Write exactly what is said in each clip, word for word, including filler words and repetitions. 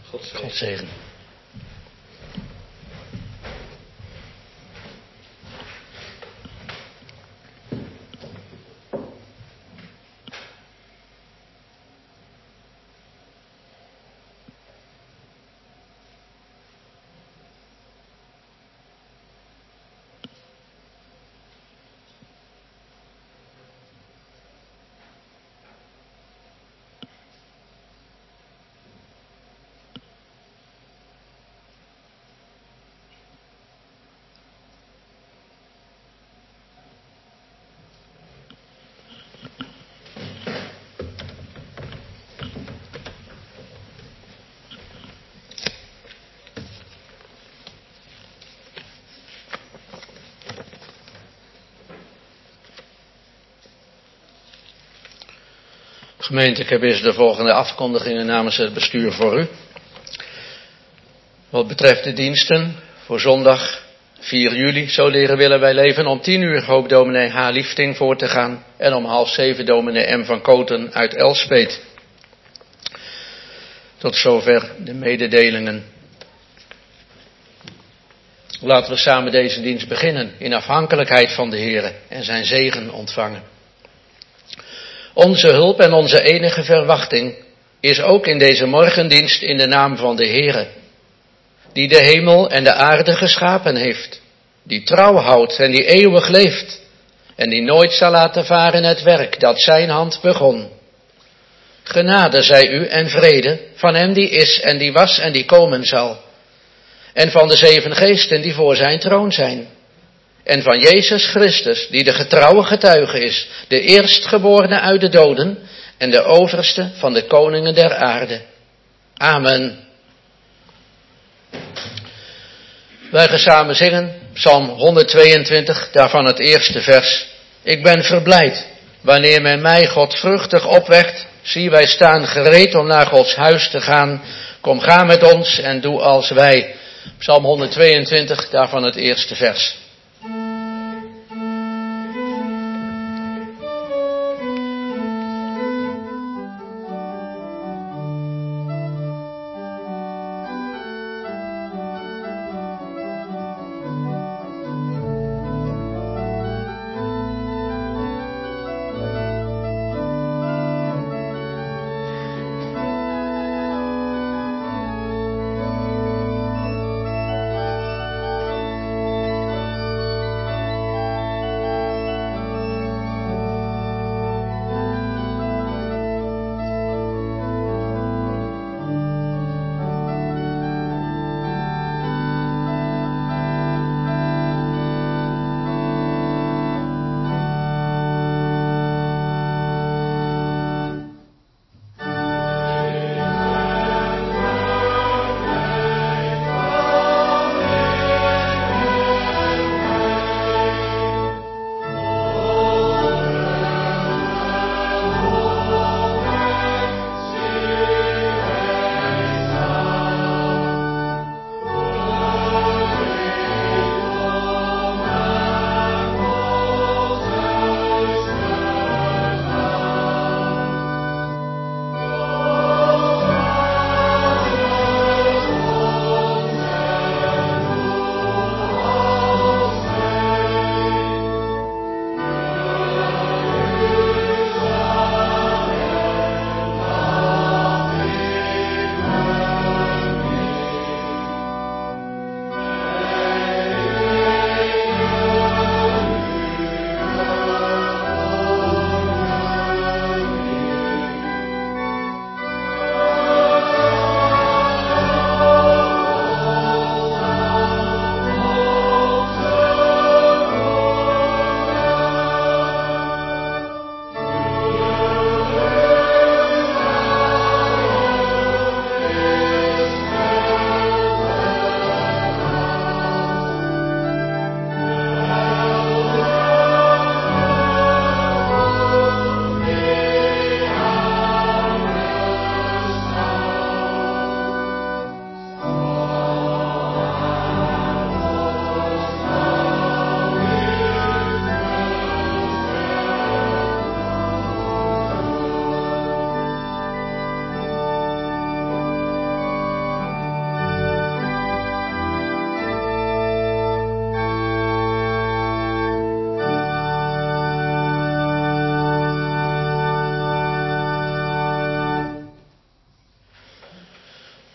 God zegen. God zegen. Gemeente, ik heb eerst de volgende afkondigingen namens het bestuur voor u. Wat betreft de diensten voor zondag vier juli, zo leren willen wij leven. Om tien uur hoopt dominee H. Liefting voor te gaan en om half zeven dominee M. van Koten uit Elspeet. Tot zover de mededelingen. Laten we samen deze dienst beginnen in afhankelijkheid van de Heere en zijn zegen ontvangen. Onze hulp en onze enige verwachting is ook in deze morgendienst in de naam van de Heere, die de hemel en de aarde geschapen heeft, die trouw houdt en die eeuwig leeft en die nooit zal laten varen het werk dat zijn hand begon. Genade zij u en vrede van hem die is en die was en die komen zal, en van de zeven geesten die voor zijn troon zijn, en van Jezus Christus, die de getrouwe getuige is, de eerstgeborene uit de doden en de overste van de koningen der aarde. Amen. Wij gaan samen zingen, Psalm honderdtweeëntwintig, daarvan het eerste vers. Ik ben verblijd, wanneer men mij godvruchtig opwekt. Zie, wij staan gereed om naar Gods huis te gaan. Kom, ga met ons en doe als wij. Psalm honderdtweeëntwintig, daarvan het eerste vers.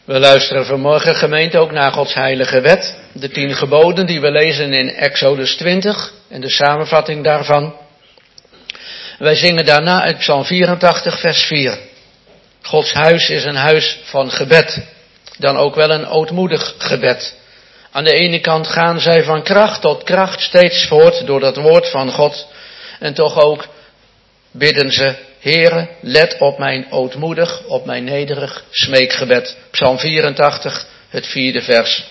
We luisteren vanmorgen, gemeente, ook naar Gods heilige wet. De tien geboden die we lezen in Exodus twintig en de samenvatting daarvan. Wij zingen daarna uit Psalm vierentachtig, vers vier. Gods huis is een huis van gebed. Dan ook wel een ootmoedig gebed. Aan de ene kant gaan zij van kracht tot kracht steeds voort door dat woord van God. En toch ook bidden ze: Heere, let op mijn ootmoedig, op mijn nederig smeekgebed. Psalm vierentachtig, het vierde vers.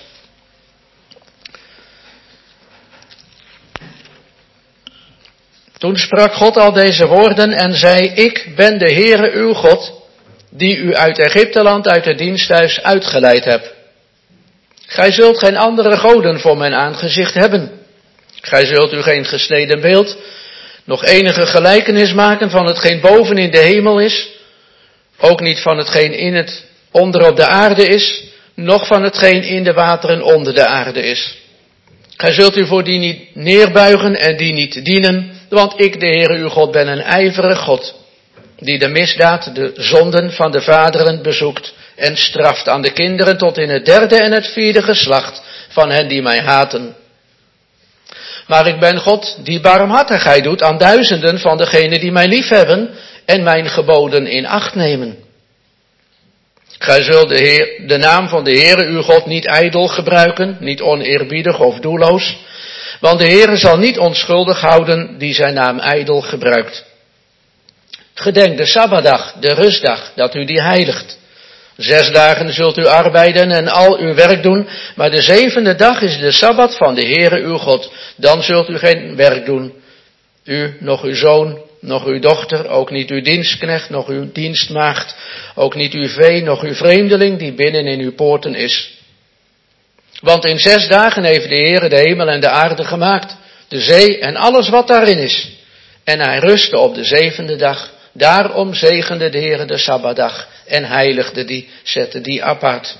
Toen sprak God al deze woorden en zei: Ik ben de Heere uw God, die u uit Egypteland, uit het diensthuis uitgeleid hebt. Gij zult geen andere goden voor mijn aangezicht hebben. Gij zult u geen gesneden beeld, nog enige gelijkenis maken van hetgeen boven in de hemel is, ook niet van hetgeen in het onder op de aarde is, noch van hetgeen in de wateren onder de aarde is. Gij zult u voor die niet neerbuigen en die niet dienen, want ik, de Heere uw God, ben een ijverig God, die de misdaad, de zonden van de vaderen bezoekt en straft aan de kinderen tot in het derde en het vierde geslacht van hen die mij haten. Maar ik ben God die barmhartigheid doet aan duizenden van degenen die mij liefhebben en mijn geboden in acht nemen. Gij zult de, Heer, de naam van de Heere uw God niet ijdel gebruiken, niet oneerbiedig of doelloos, want de Heere zal niet onschuldig houden die zijn naam ijdel gebruikt. Gedenk de Sabbatdag, de rustdag, dat u die heiligt. Zes dagen zult u arbeiden en al uw werk doen, maar de zevende dag is de Sabbat van de Heere uw God. Dan zult u geen werk doen, u, nog uw zoon, nog uw dochter, ook niet uw dienstknecht, nog uw dienstmaagd, ook niet uw vee, nog uw vreemdeling die binnen in uw poorten is. Want in zes dagen heeft de Heere de hemel en de aarde gemaakt, de zee en alles wat daarin is. En hij rustte op de zevende dag. Daarom zegende de Heere de Sabbatdag en heiligde die, zette die apart.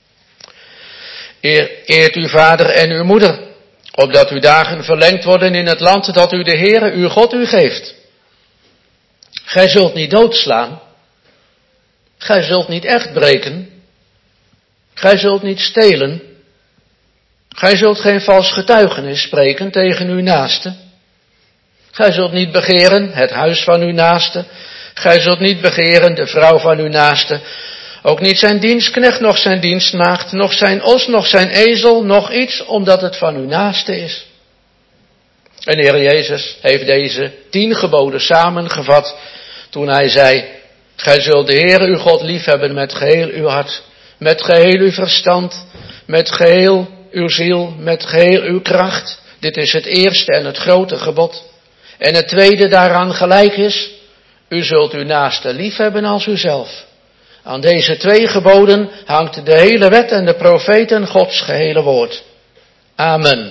Eer, eert uw vader en uw moeder, opdat uw dagen verlengd worden in het land dat u de Heere uw God u geeft. Gij zult niet doodslaan, gij zult niet echt breken, gij zult niet stelen, gij zult geen vals getuigenis spreken tegen uw naaste. Gij zult niet begeren het huis van uw naaste. Gij zult niet begeren de vrouw van uw naaste. Ook niet zijn dienstknecht, nog zijn dienstmaagd, nog zijn os, nog zijn ezel, nog iets, omdat het van uw naaste is. En de Heer Jezus heeft deze tien geboden samengevat toen hij zei: Gij zult de Heere uw God liefhebben met geheel uw hart, met geheel uw verstand, met geheel uw ziel, met geheel uw kracht. Dit is het eerste en het grote gebod. En het tweede daaraan gelijk is: u zult uw naaste liefhebben als uzelf. Aan deze twee geboden hangt de hele wet en de profeten, Gods gehele woord. Amen.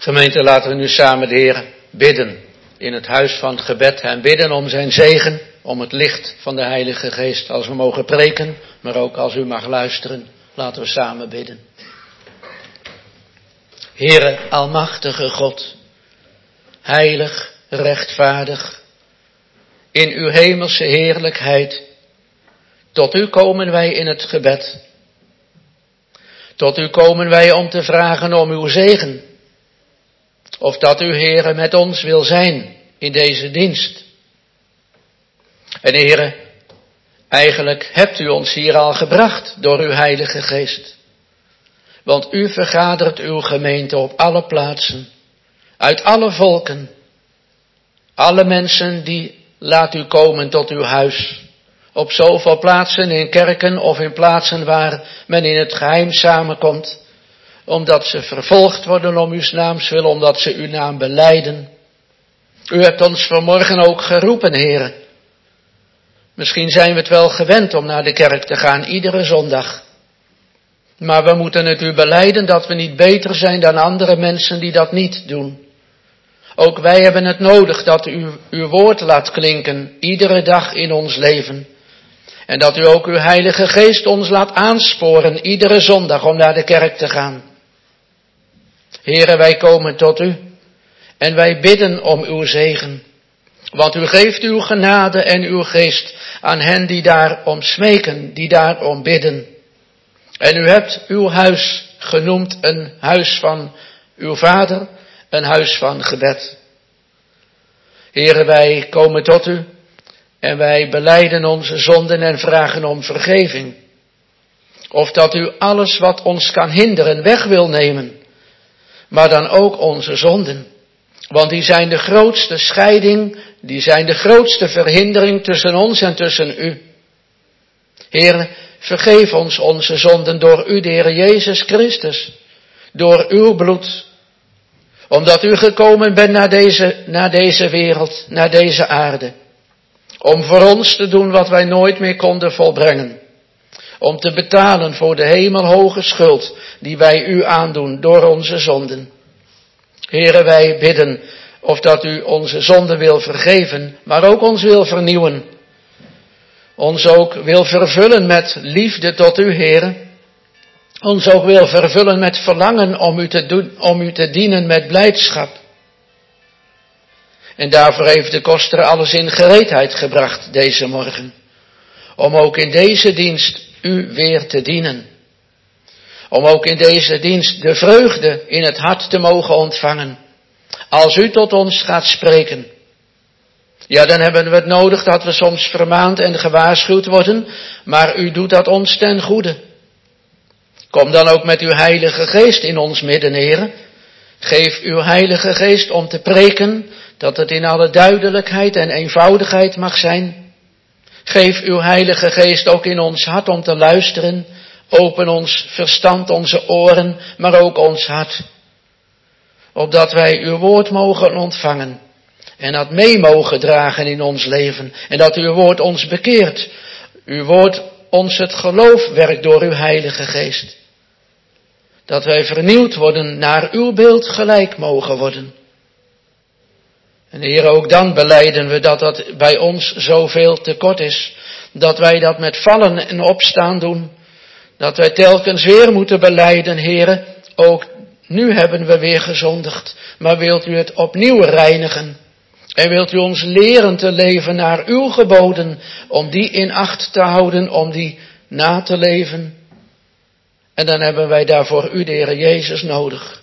Gemeente, laten we nu samen de Heer bidden in het huis van het gebed en bidden om zijn zegen, om het licht van de Heilige Geest als we mogen preken, maar ook als u mag luisteren. Laten we samen bidden. Heere, almachtige God, heilig, rechtvaardig, in uw hemelse heerlijkheid, tot u komen wij in het gebed. Tot u komen wij om te vragen om uw zegen. Of dat u, Heere, met ons wil zijn in deze dienst. En Heere, eigenlijk hebt u ons hier al gebracht door uw Heilige Geest. Want u vergadert uw gemeente op alle plaatsen, uit alle volken. Alle mensen die laat u komen tot uw huis. Op zoveel plaatsen, in kerken of in plaatsen waar men in het geheim samenkomt. Omdat ze vervolgd worden om uw naams wil, omdat ze uw naam belijden. U hebt ons vanmorgen ook geroepen, Heere. Misschien zijn we het wel gewend om naar de kerk te gaan, iedere zondag. Maar we moeten het u belijden dat we niet beter zijn dan andere mensen die dat niet doen. Ook wij hebben het nodig dat u uw woord laat klinken, iedere dag in ons leven. En dat u ook uw Heilige Geest ons laat aansporen, iedere zondag om naar de kerk te gaan. Heere, wij komen tot u en wij bidden om uw zegen. Want u geeft uw genade en uw geest aan hen die daarom smeken, die daarom bidden. En u hebt uw huis genoemd een huis van uw Vader, een huis van gebed. Heere, wij komen tot u en wij belijden onze zonden en vragen om vergeving. Of dat u alles wat ons kan hinderen weg wil nemen, maar dan ook onze zonden. Want die zijn de grootste scheiding, die zijn de grootste verhindering tussen ons en tussen u. Heer, vergeef ons onze zonden door u, de Heer Jezus Christus, door uw bloed. Omdat u gekomen bent naar deze, naar deze wereld, naar deze aarde. Om voor ons te doen wat wij nooit meer konden volbrengen. Om te betalen voor de hemelhoge schuld die wij u aandoen door onze zonden. Heere, wij bidden of dat u onze zonden wil vergeven, maar ook ons wil vernieuwen. Ons ook wil vervullen met liefde tot u, Heere. Ons ook wil vervullen met verlangen om u te doen, om u te dienen met blijdschap. En daarvoor heeft de koster alles in gereedheid gebracht deze morgen. Om ook in deze dienst u weer te dienen. Om ook in deze dienst de vreugde in het hart te mogen ontvangen. Als u tot ons gaat spreken. Ja, dan hebben we het nodig dat we soms vermaand en gewaarschuwd worden. Maar u doet dat ons ten goede. Kom dan ook met uw Heilige Geest in ons midden, Heere. Geef uw Heilige Geest om te preken, dat het in alle duidelijkheid en eenvoudigheid mag zijn. Geef uw Heilige Geest ook in ons hart om te luisteren. Open ons verstand, onze oren, maar ook ons hart. Opdat wij uw woord mogen ontvangen. En dat mee mogen dragen in ons leven. En dat uw woord ons bekeert. Uw woord ons het geloof werkt door uw Heilige Geest. Dat wij vernieuwd worden, naar uw beeld gelijk mogen worden. En Heer, ook dan belijden we dat dat bij ons zoveel tekort is. Dat wij dat met vallen en opstaan doen. Dat wij telkens weer moeten belijden, Heere. Ook nu hebben we weer gezondigd. Maar wilt u het opnieuw reinigen? En wilt u ons leren te leven naar uw geboden. Om die in acht te houden, om die na te leven. En dan hebben wij daarvoor u, de Heer Jezus, nodig.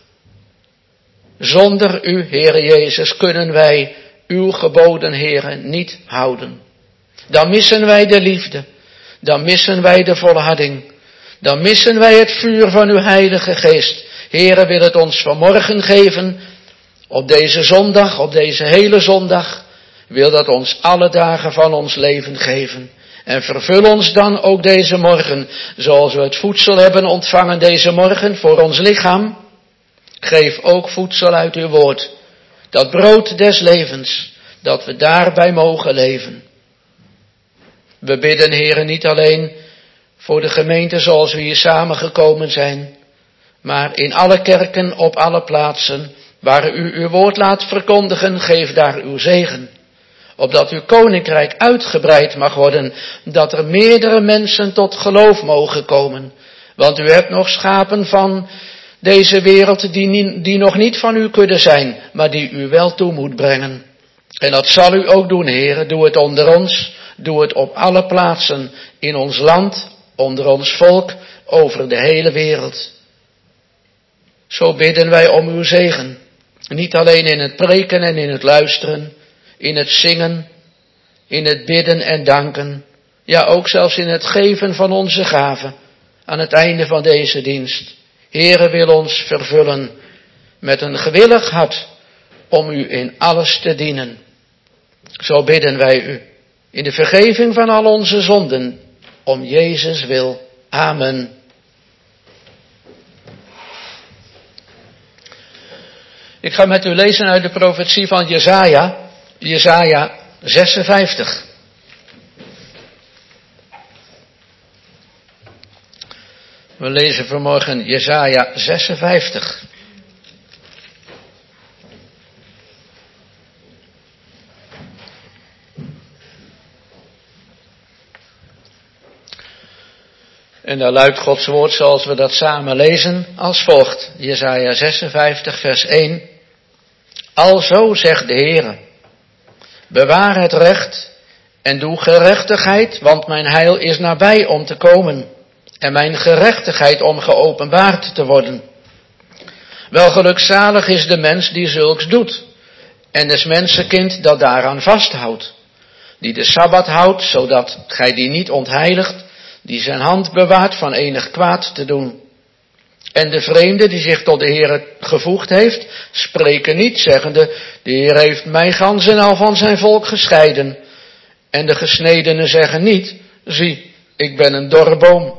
Zonder u, Heer Jezus, kunnen wij uw geboden, Heer, niet houden. Dan missen wij de liefde. Dan missen wij de volharding. Dan missen wij het vuur van uw Heilige Geest. Heere, wil het ons vanmorgen geven. Op deze zondag, op deze hele zondag. Wil dat ons alle dagen van ons leven geven. En vervul ons dan ook deze morgen, zoals we het voedsel hebben ontvangen deze morgen voor ons lichaam. Geef ook voedsel uit uw woord. Dat brood des levens, dat we daarbij mogen leven. We bidden, Heere, niet alleen voor de gemeente zoals we hier samengekomen zijn, maar in alle kerken, op alle plaatsen, Waar u uw woord laat verkondigen, geef daar uw zegen. Opdat uw koninkrijk uitgebreid mag worden, dat er meerdere mensen tot geloof mogen komen. Want u hebt nog schapen van deze wereld die, niet, die nog niet van u kunnen zijn, maar die u wel toe moet brengen. En dat zal u ook doen, Heere. Doe het onder ons, doe het op alle plaatsen, in ons land, onder ons volk, over de hele wereld. Zo bidden wij om uw zegen. Niet alleen in het preken en in het luisteren, in het zingen, in het bidden en danken. Ja, ook zelfs in het geven van onze gaven aan het einde van deze dienst. Heere, wil ons vervullen met een gewillig hart om u in alles te dienen. Zo bidden wij u in de vergeving van al onze zonden, om Jezus wil. Amen. Ik ga met u lezen uit de profetie van Jesaja, Jesaja zesenvijftig. We lezen vanmorgen Jesaja zesenvijftig. En daar luidt Gods woord zoals we dat samen lezen als volgt. Jesaja zesenvijftig vers één. Alzo zegt de Heere, bewaar het recht en doe gerechtigheid, want mijn heil is nabij om te komen en mijn gerechtigheid om geopenbaard te worden. Wel gelukzalig is de mens die zulks doet en des mensenkind dat daaraan vasthoudt, die de Sabbat houdt, zodat gij die niet ontheiligt, die zijn hand bewaart van enig kwaad te doen. En de vreemde die zich tot de Heere gevoegd heeft, spreken niet, zeggende, de Heer heeft mij gans en al van zijn volk gescheiden. En de gesnedenen zeggen niet, zie, ik ben een dorre boom.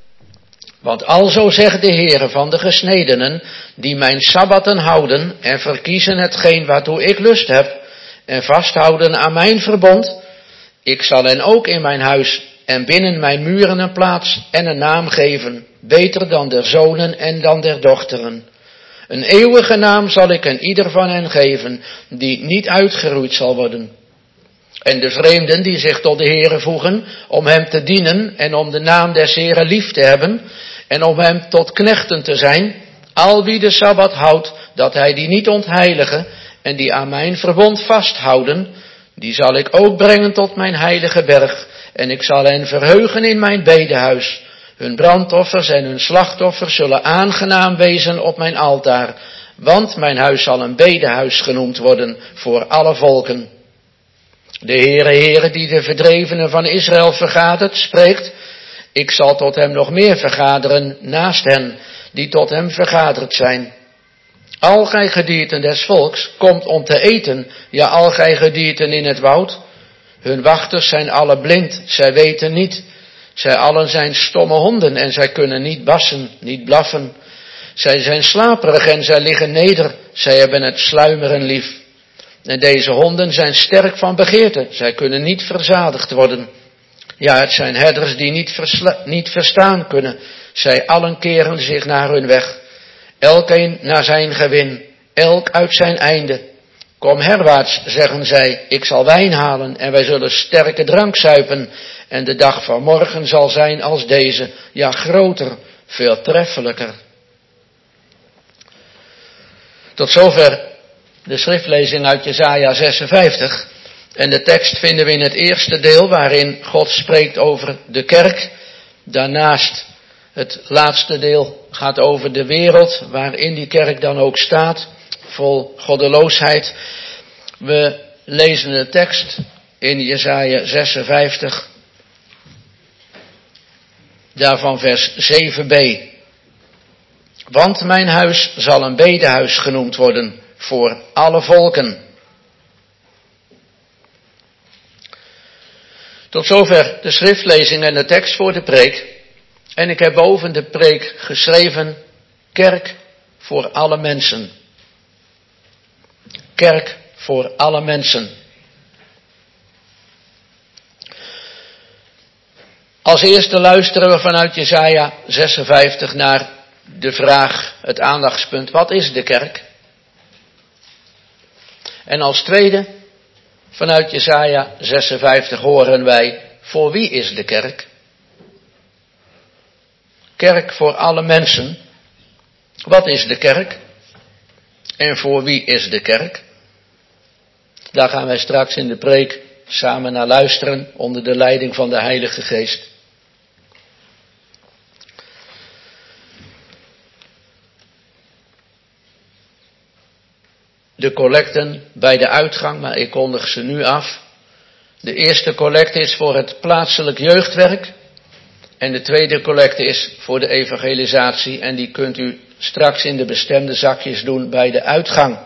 Want alzo zegt de Heere van de gesnedenen, die mijn sabbatten houden en verkiezen hetgeen waartoe ik lust heb, en vasthouden aan mijn verbond, ik zal hen ook in mijn huis en binnen mijn muren een plaats en een naam geven, beter dan der zonen en dan der dochteren. Een eeuwige naam zal ik aan ieder van hen geven, die niet uitgeroeid zal worden. En de vreemden die zich tot de Heere voegen, om hem te dienen en om de naam des Heeren lief te hebben, en om hem tot knechten te zijn, al wie de Sabbat houdt, dat hij die niet ontheilige, en die aan mijn verbond vasthouden, die zal ik ook brengen tot mijn heilige berg, en ik zal hen verheugen in mijn bedehuis. Hun brandoffers en hun slachtoffers zullen aangenaam wezen op mijn altaar, want mijn huis zal een bedehuis genoemd worden voor alle volken. De Heere, Heere, die de verdrevenen van Israël vergadert, spreekt, ik zal tot hem nog meer vergaderen naast hen, die tot hem vergaderd zijn. Al gij gedierten des volks, komt om te eten, ja, al gij gedierten in het woud. Hun wachters zijn alle blind, zij weten niet. Zij allen zijn stomme honden en zij kunnen niet bassen, niet blaffen. Zij zijn slaperig en zij liggen neder, zij hebben het sluimeren lief. En deze honden zijn sterk van begeerte, zij kunnen niet verzadigd worden. Ja, het zijn herders die niet, versla- niet verstaan kunnen, zij allen keren zich naar hun weg. Elkeen naar zijn gewin, elk uit zijn einde. Kom herwaarts, zeggen zij, ik zal wijn halen en wij zullen sterke drank zuipen. En de dag van morgen zal zijn als deze, ja groter, veel treffelijker. Tot zover de schriftlezing uit Jesaja zesenvijftig. En de tekst vinden we in het eerste deel waarin God spreekt over de kerk. Daarnaast het laatste deel gaat over de wereld waarin die kerk dan ook staat, vol goddeloosheid. We lezen de tekst in Jesaja zesenvijftig, daarvan vers zeven b. Want mijn huis zal een bedehuis genoemd worden voor alle volken. Tot zover de schriftlezing en de tekst voor de preek. En ik heb boven de preek geschreven, kerk voor alle mensen. Kerk voor alle mensen. Als eerste luisteren we vanuit Jesaja zesenvijftig naar de vraag, het aandachtspunt, wat is de kerk? En als tweede, vanuit Jesaja zesenvijftig horen wij, voor wie is de kerk? Kerk voor alle mensen. Wat is de kerk? En voor wie is de kerk? Daar gaan wij straks in de preek samen naar luisteren onder de leiding van de Heilige Geest. De collecten bij de uitgang, maar ik kondig ze nu af. De eerste collecte is voor het plaatselijk jeugdwerk. En de tweede collecte is voor de evangelisatie. En die kunt u straks in de bestemde zakjes doen bij de uitgang.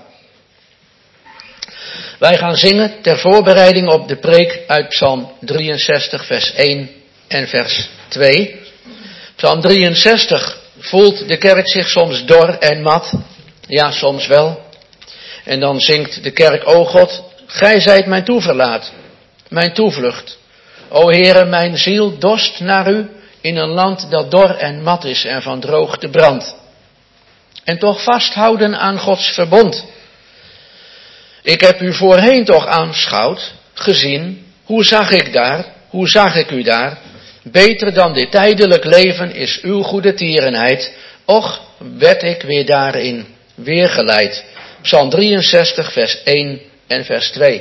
Wij gaan zingen ter voorbereiding op de preek uit Psalm drieënzestig vers één en vers twee. Psalm drieënzestig voelt de kerk zich soms dor en mat. Ja, soms wel. En dan zingt de kerk, o God, gij zijt mijn toeverlaat, mijn toevlucht. O Heere, mijn ziel dorst naar u in een land dat dor en mat is en van droogte brandt. En toch vasthouden aan Gods verbond. Ik heb u voorheen toch aanschouwd, gezien, hoe zag ik daar, hoe zag ik u daar? Beter dan dit tijdelijk leven is uw goede tierenheid, och werd ik weer daarin weergeleid. Psalm drieënzestig vers één en vers twee.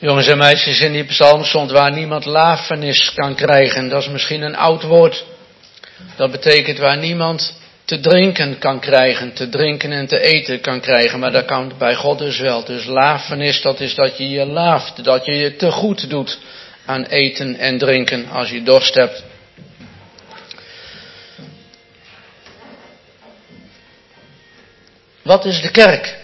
Jongens en meisjes, in die psalm stond waar niemand lafenis kan krijgen. Dat is misschien een oud woord. Dat betekent waar niemand te drinken kan krijgen, te drinken en te eten kan krijgen. Maar dat kan bij God dus wel. Dus lafenis, dat is dat je je laaft, dat je je te goed doet aan eten en drinken als je dorst hebt. Wat is de kerk?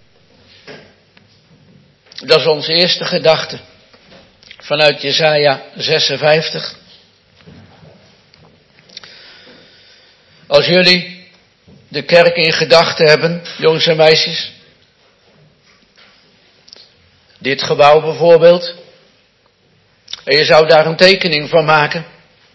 Dat is onze eerste gedachte. Vanuit Jesaja zesenvijftig. Als jullie de kerk in gedachten hebben, jongens en meisjes. Dit gebouw bijvoorbeeld. En je zou daar een tekening van maken.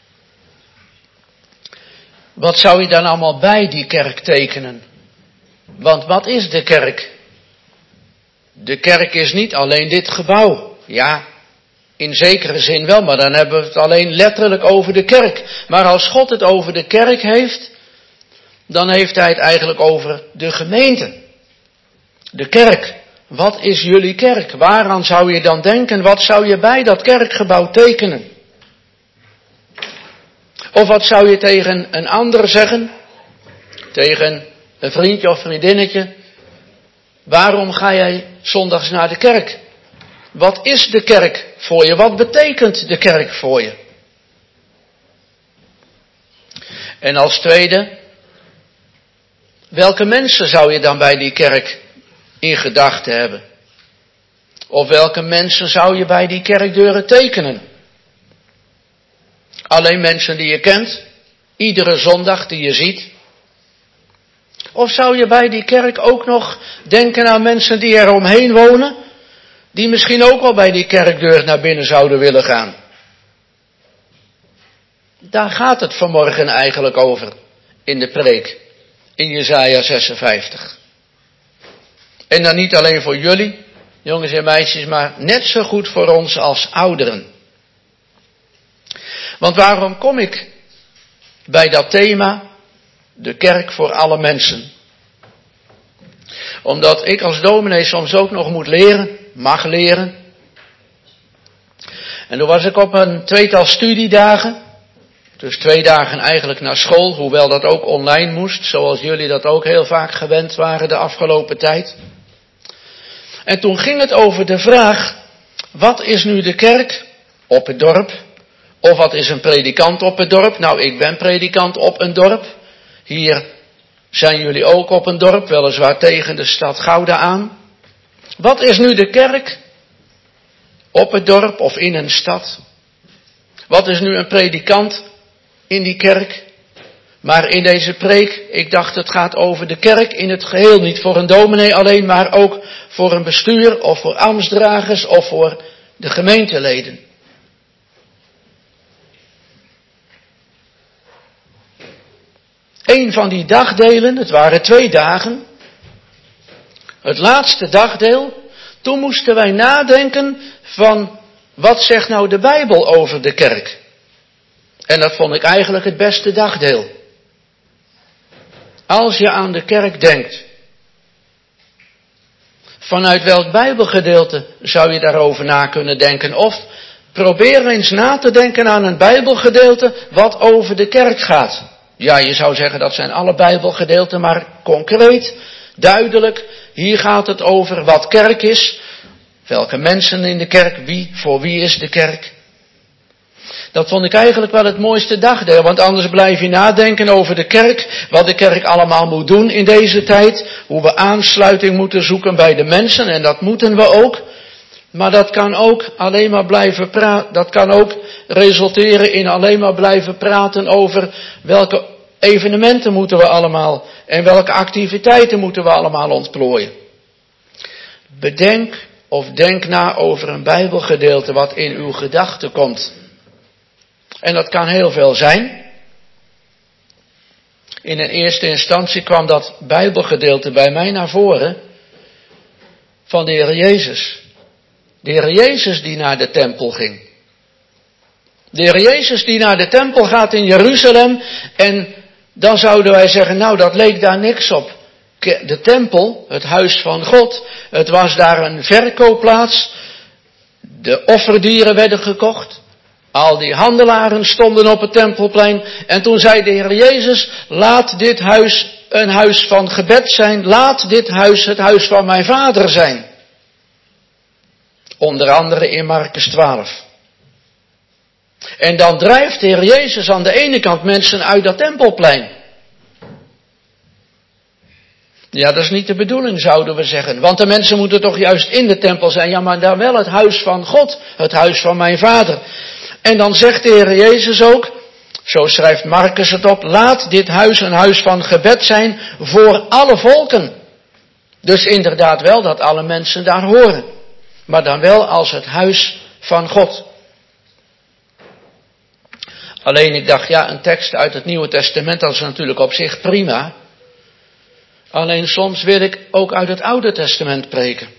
Wat zou je dan allemaal bij die kerk tekenen? Want wat is de kerk? De kerk is niet alleen dit gebouw. Ja, in zekere zin wel, maar dan hebben we het alleen letterlijk over de kerk. Maar als God het over de kerk heeft, dan heeft hij het eigenlijk over de gemeente. De kerk. Wat is jullie kerk? Waaraan zou je dan denken? Wat zou je bij dat kerkgebouw tekenen? Of wat zou je tegen een ander zeggen? Tegen een vriendje of vriendinnetje. Waarom ga jij zondags naar de kerk? Wat is de kerk voor je? Wat betekent de kerk voor je? En als tweede, welke mensen zou je dan bij die kerk in gedachten hebben? Of welke mensen zou je bij die kerkdeuren tekenen? Alleen mensen die je kent, iedere zondag die je ziet. Of zou je bij die kerk ook nog denken aan mensen die er omheen wonen, die misschien ook wel bij die kerkdeur naar binnen zouden willen gaan? Daar gaat het vanmorgen eigenlijk over in de preek, in Jesaja zesenvijftig. En dan niet alleen voor jullie, jongens en meisjes, maar net zo goed voor ons als ouderen. Want waarom kom ik bij dat thema, de kerk voor alle mensen? Omdat ik als dominee soms ook nog moet leren, mag leren. En toen was ik op een tweetal studiedagen, dus twee dagen eigenlijk naar school, hoewel dat ook online moest, zoals jullie dat ook heel vaak gewend waren de afgelopen tijd. En toen ging het over de vraag, wat is nu de kerk op het dorp? Of wat is een predikant op het dorp? Nou, ik ben predikant op een dorp. Hier zijn jullie ook op een dorp, weliswaar tegen de stad Gouda aan. Wat is nu de kerk op het dorp of in een stad? Wat is nu een predikant in die kerk? Maar in deze preek, ik dacht het gaat over de kerk in het geheel. Niet voor een dominee alleen, maar ook voor een bestuur of voor ambtsdragers of voor de gemeenteleden. Een van die dagdelen, het waren twee dagen, het laatste dagdeel, toen moesten wij nadenken van wat zegt nou de Bijbel over de kerk? En dat vond ik eigenlijk het beste dagdeel. Als je aan de kerk denkt, vanuit welk Bijbelgedeelte zou je daarover na kunnen denken? Of probeer eens na te denken aan een Bijbelgedeelte wat over de kerk gaat. Ja, je zou zeggen dat zijn alle Bijbelgedeelten, maar concreet, duidelijk, hier gaat het over wat kerk is, welke mensen in de kerk, wie, voor wie is de kerk. Dat vond ik eigenlijk wel het mooiste dagdeel, want anders blijf je nadenken over de kerk, wat de kerk allemaal moet doen in deze tijd, hoe we aansluiting moeten zoeken bij de mensen, en dat moeten we ook. Maar dat kan ook alleen maar blijven praten, dat kan ook resulteren in alleen maar blijven praten over welke evenementen moeten we allemaal en welke activiteiten moeten we allemaal ontplooien. Bedenk of denk na over een Bijbelgedeelte wat in uw gedachten komt. En dat kan heel veel zijn. In een eerste instantie kwam dat Bijbelgedeelte bij mij naar voren van de Heer Jezus. De Heer Jezus die naar de tempel ging. De Heer Jezus die naar de tempel gaat in Jeruzalem. En dan zouden wij zeggen, nou dat leek daar niks op. De tempel, het huis van God, het was daar een verkoopplaats. De offerdieren werden gekocht. Al die handelaren stonden op het tempelplein. En toen zei de Heer Jezus, laat dit huis een huis van gebed zijn. Laat dit huis het huis van mijn Vader zijn. Onder andere in Markus twaalf. En dan drijft de Heer Jezus aan de ene kant mensen uit dat tempelplein. Ja, dat is niet de bedoeling, zouden we zeggen. Want de mensen moeten toch juist in de tempel zijn. Ja, maar daar wel het huis van God. Het huis van mijn Vader. En dan zegt de Heer Jezus ook, zo schrijft Markus het op, laat dit huis een huis van gebed zijn voor alle volken. Dus inderdaad wel dat alle mensen daar horen. Maar dan wel als het huis van God. Alleen ik dacht, ja, een tekst uit het Nieuwe Testament, dat is natuurlijk op zich prima. Alleen soms wil ik ook uit het Oude Testament preken.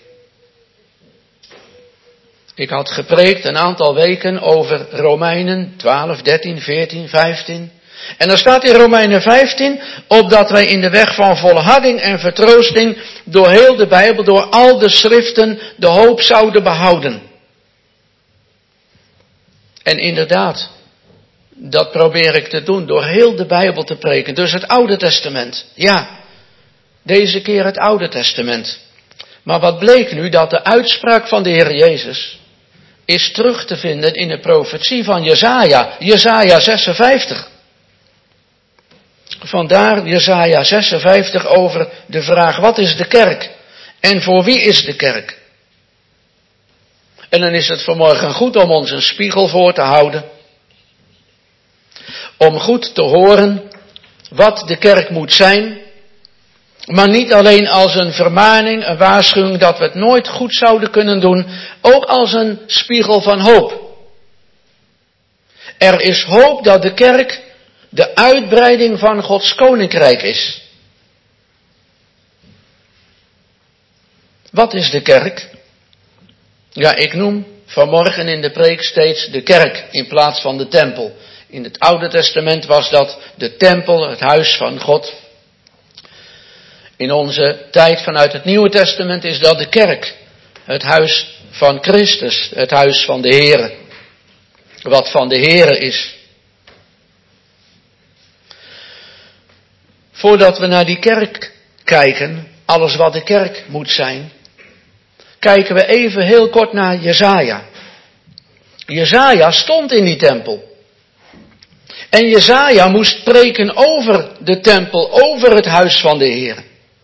Ik had gepreekt een aantal weken over Romeinen twaalf, dertien, veertien, vijftien. En dan staat in Romeinen vijftien, opdat wij in de weg van volharding en vertroosting door heel de Bijbel, door al de schriften, de hoop zouden behouden. En inderdaad, dat probeer ik te doen, door heel de Bijbel te preken. Dus het Oude Testament, ja, deze keer het Oude Testament. Maar wat bleek nu? Dat de uitspraak van de Heer Jezus is terug te vinden in de profetie van Jesaja, Jesaja zesenvijftig. Vandaar Jesaja zesenvijftig over de vraag, wat is de kerk? En voor wie is de kerk? En dan is het vanmorgen goed om ons een spiegel voor te houden. Om goed te horen wat de kerk moet zijn. Maar niet alleen als een vermaning, een waarschuwing dat we het nooit goed zouden kunnen doen. Ook als een spiegel van hoop. Er is hoop dat de kerk de uitbreiding van Gods koninkrijk is. Wat is de kerk? Ja, ik noem vanmorgen in de preek steeds de kerk in plaats van de tempel. In het Oude Testament was dat de tempel, het huis van God. In onze tijd vanuit het Nieuwe Testament is dat de kerk, het huis van Christus, het huis van de Heere. Wat van de Heere is. Voordat we naar die kerk kijken, alles wat de kerk moet zijn, kijken we even heel kort naar Jesaja. Jesaja stond in die tempel. En Jesaja moest preken over de tempel, over het huis van de Heer.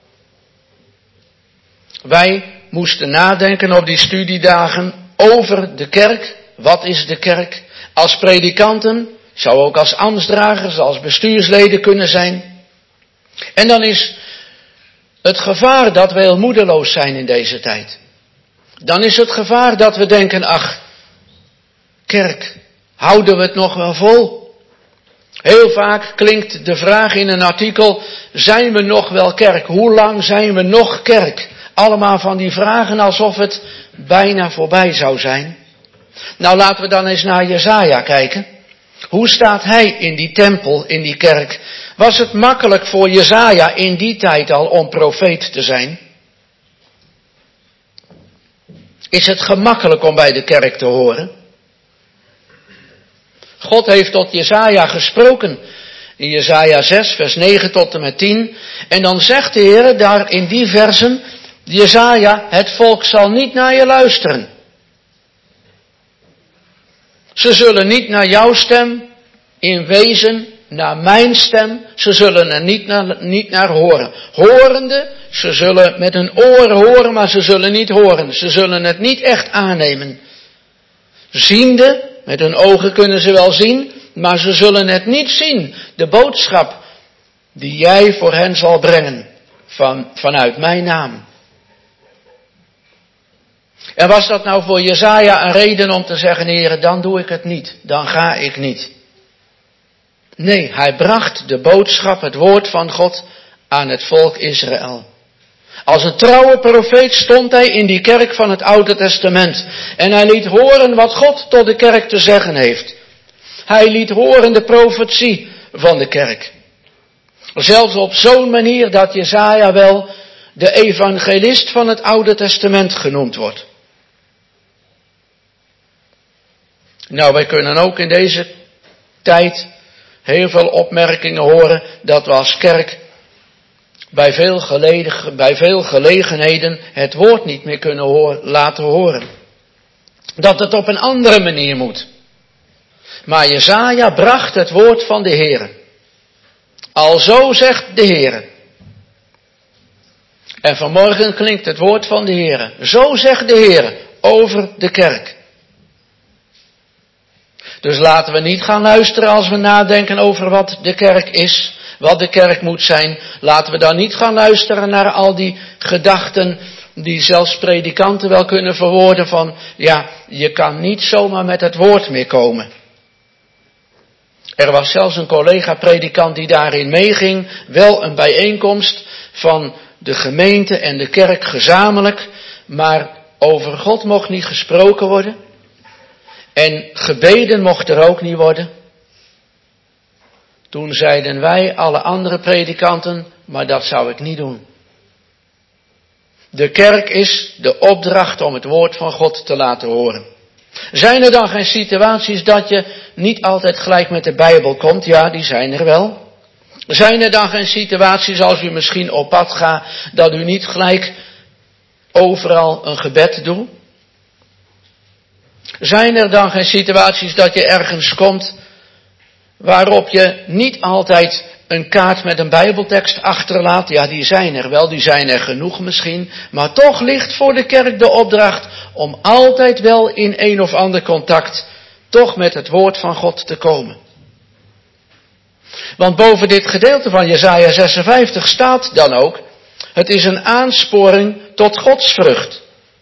Wij moesten nadenken op die studiedagen over de kerk. Wat is de kerk? Als predikanten, zou ook als ambtsdragers, als bestuursleden kunnen zijn. En dan is het gevaar dat we heel moedeloos zijn in deze tijd. Dan is het gevaar dat we denken, ach, kerk, houden we het nog wel vol? Heel vaak klinkt de vraag in een artikel, zijn we nog wel kerk? Hoe lang zijn we nog kerk? Allemaal van die vragen alsof het bijna voorbij zou zijn. Nou, laten we dan eens naar Jesaja kijken. Hoe staat hij in die tempel, in die kerk? Was het makkelijk voor Jesaja in die tijd al om profeet te zijn? Is het gemakkelijk om bij de kerk te horen? God heeft tot Jesaja gesproken. In Jesaja zes, vers negen tot en met tien. En dan zegt de Heer daar in die versen, Jesaja, het volk zal niet naar je luisteren. Ze zullen niet naar jouw stem, in wezen naar mijn stem. Ze zullen er niet naar, niet naar horen. Horende, ze zullen met hun oren horen, maar ze zullen niet horen. Ze zullen het niet echt aannemen. Ziende, met hun ogen kunnen ze wel zien, maar ze zullen het niet zien. De boodschap die jij voor hen zal brengen, van, vanuit mijn naam. En was dat nou voor Jesaja een reden om te zeggen, Heere, dan doe ik het niet, dan ga ik niet. Nee, hij bracht de boodschap, het woord van God, aan het volk Israël. Als een trouwe profeet stond hij in die kerk van het Oude Testament. En hij liet horen wat God tot de kerk te zeggen heeft. Hij liet horen de profetie van de kerk. Zelfs op zo'n manier dat Jesaja wel de evangelist van het Oude Testament genoemd wordt. Nou, wij kunnen ook in deze tijd heel veel opmerkingen horen dat we als kerk bij veel, gelegen, bij veel gelegenheden het woord niet meer kunnen hoor, laten horen. Dat het op een andere manier moet. Maar Jesaja bracht het woord van de Heere. Alzo zegt de Heere. En vanmorgen klinkt het woord van de Heere. Zo zegt de Heere over de kerk. Dus laten we niet gaan luisteren als we nadenken over wat de kerk is, wat de kerk moet zijn. Laten we dan niet gaan luisteren naar al die gedachten die zelfs predikanten wel kunnen verwoorden van, ja, je kan niet zomaar met het woord meer komen. Er was zelfs een collega-predikant die daarin meeging, wel een bijeenkomst van de gemeente en de kerk gezamenlijk, maar over God mocht niet gesproken worden. En gebeden mocht er ook niet worden. Toen zeiden wij, alle andere predikanten, maar dat zou ik niet doen. De kerk is de opdracht om het woord van God te laten horen. Zijn er dan geen situaties dat je niet altijd gelijk met de Bijbel komt? Ja, die zijn er wel. Zijn er dan geen situaties als u misschien op pad gaat, dat u niet gelijk overal een gebed doet? Zijn er dan geen situaties dat je ergens komt waarop je niet altijd een kaart met een Bijbeltekst achterlaat? Ja, die zijn er wel, die zijn er genoeg misschien. Maar toch ligt voor de kerk de opdracht om altijd wel in een of ander contact toch met het woord van God te komen. Want boven dit gedeelte van Jesaja zesenvijftig staat dan ook, het is een aansporing tot godsvrucht.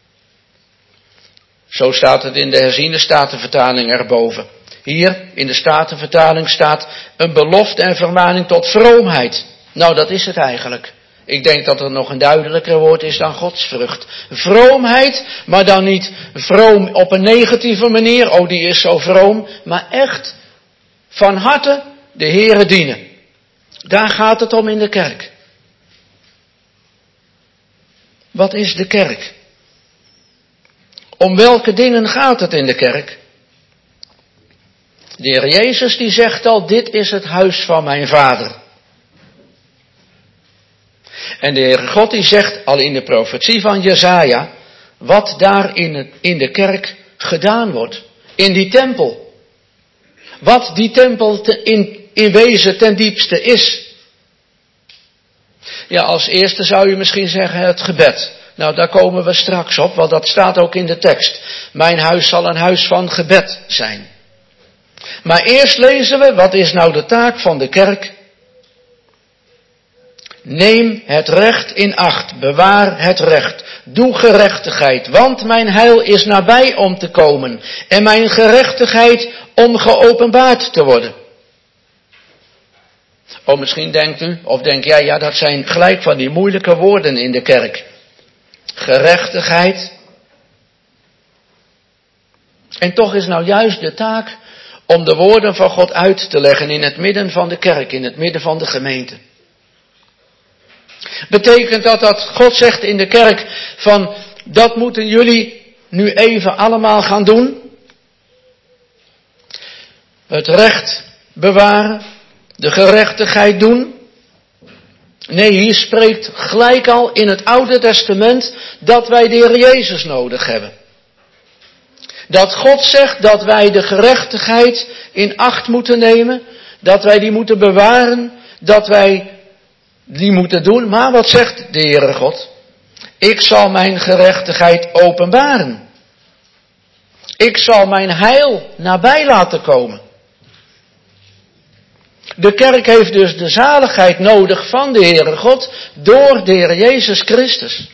Zo staat het in de herziene statenvertaling erboven. Hier in de statenvertaling staat een belofte en vermaning tot vroomheid. Nou, dat is het eigenlijk. Ik denk dat er nog een duidelijker woord is dan godsvrucht. Vroomheid, maar dan niet vroom op een negatieve manier. Oh, die is zo vroom. Maar echt van harte de Heere dienen. Daar gaat het om in de kerk. Wat is de kerk? Om welke dingen gaat het in de kerk? De Heer Jezus die zegt al, dit is het huis van mijn Vader. En de Heer God die zegt al in de profetie van Jesaja, wat daar in, het, in de kerk gedaan wordt. In die tempel. Wat die tempel te, in, in wezen ten diepste is. Ja, als eerste zou je misschien zeggen het gebed. Nou, daar komen we straks op, want dat staat ook in de tekst. Mijn huis zal een huis van gebed zijn. Maar eerst lezen we, wat is nou de taak van de kerk? Neem het recht in acht, bewaar het recht, doe gerechtigheid, want mijn heil is nabij om te komen en mijn gerechtigheid om geopenbaard te worden. Oh, misschien denkt u, of denk jij, ja, dat zijn gelijk van die moeilijke woorden in de kerk. Gerechtigheid. En toch is nou juist de taak om de woorden van God uit te leggen in het midden van de kerk, in het midden van de gemeente. Betekent dat dat God zegt in de kerk van, dat moeten jullie nu even allemaal gaan doen? Het recht bewaren, de gerechtigheid doen? Nee, hier spreekt gelijk al in het Oude Testament dat wij de Heer Jezus nodig hebben. Dat God zegt dat wij de gerechtigheid in acht moeten nemen, dat wij die moeten bewaren, dat wij die moeten doen. Maar wat zegt de Heere God? Ik zal mijn gerechtigheid openbaren. Ik zal mijn heil nabij laten komen. De kerk heeft dus de zaligheid nodig van de Heere God door de Heer Jezus Christus.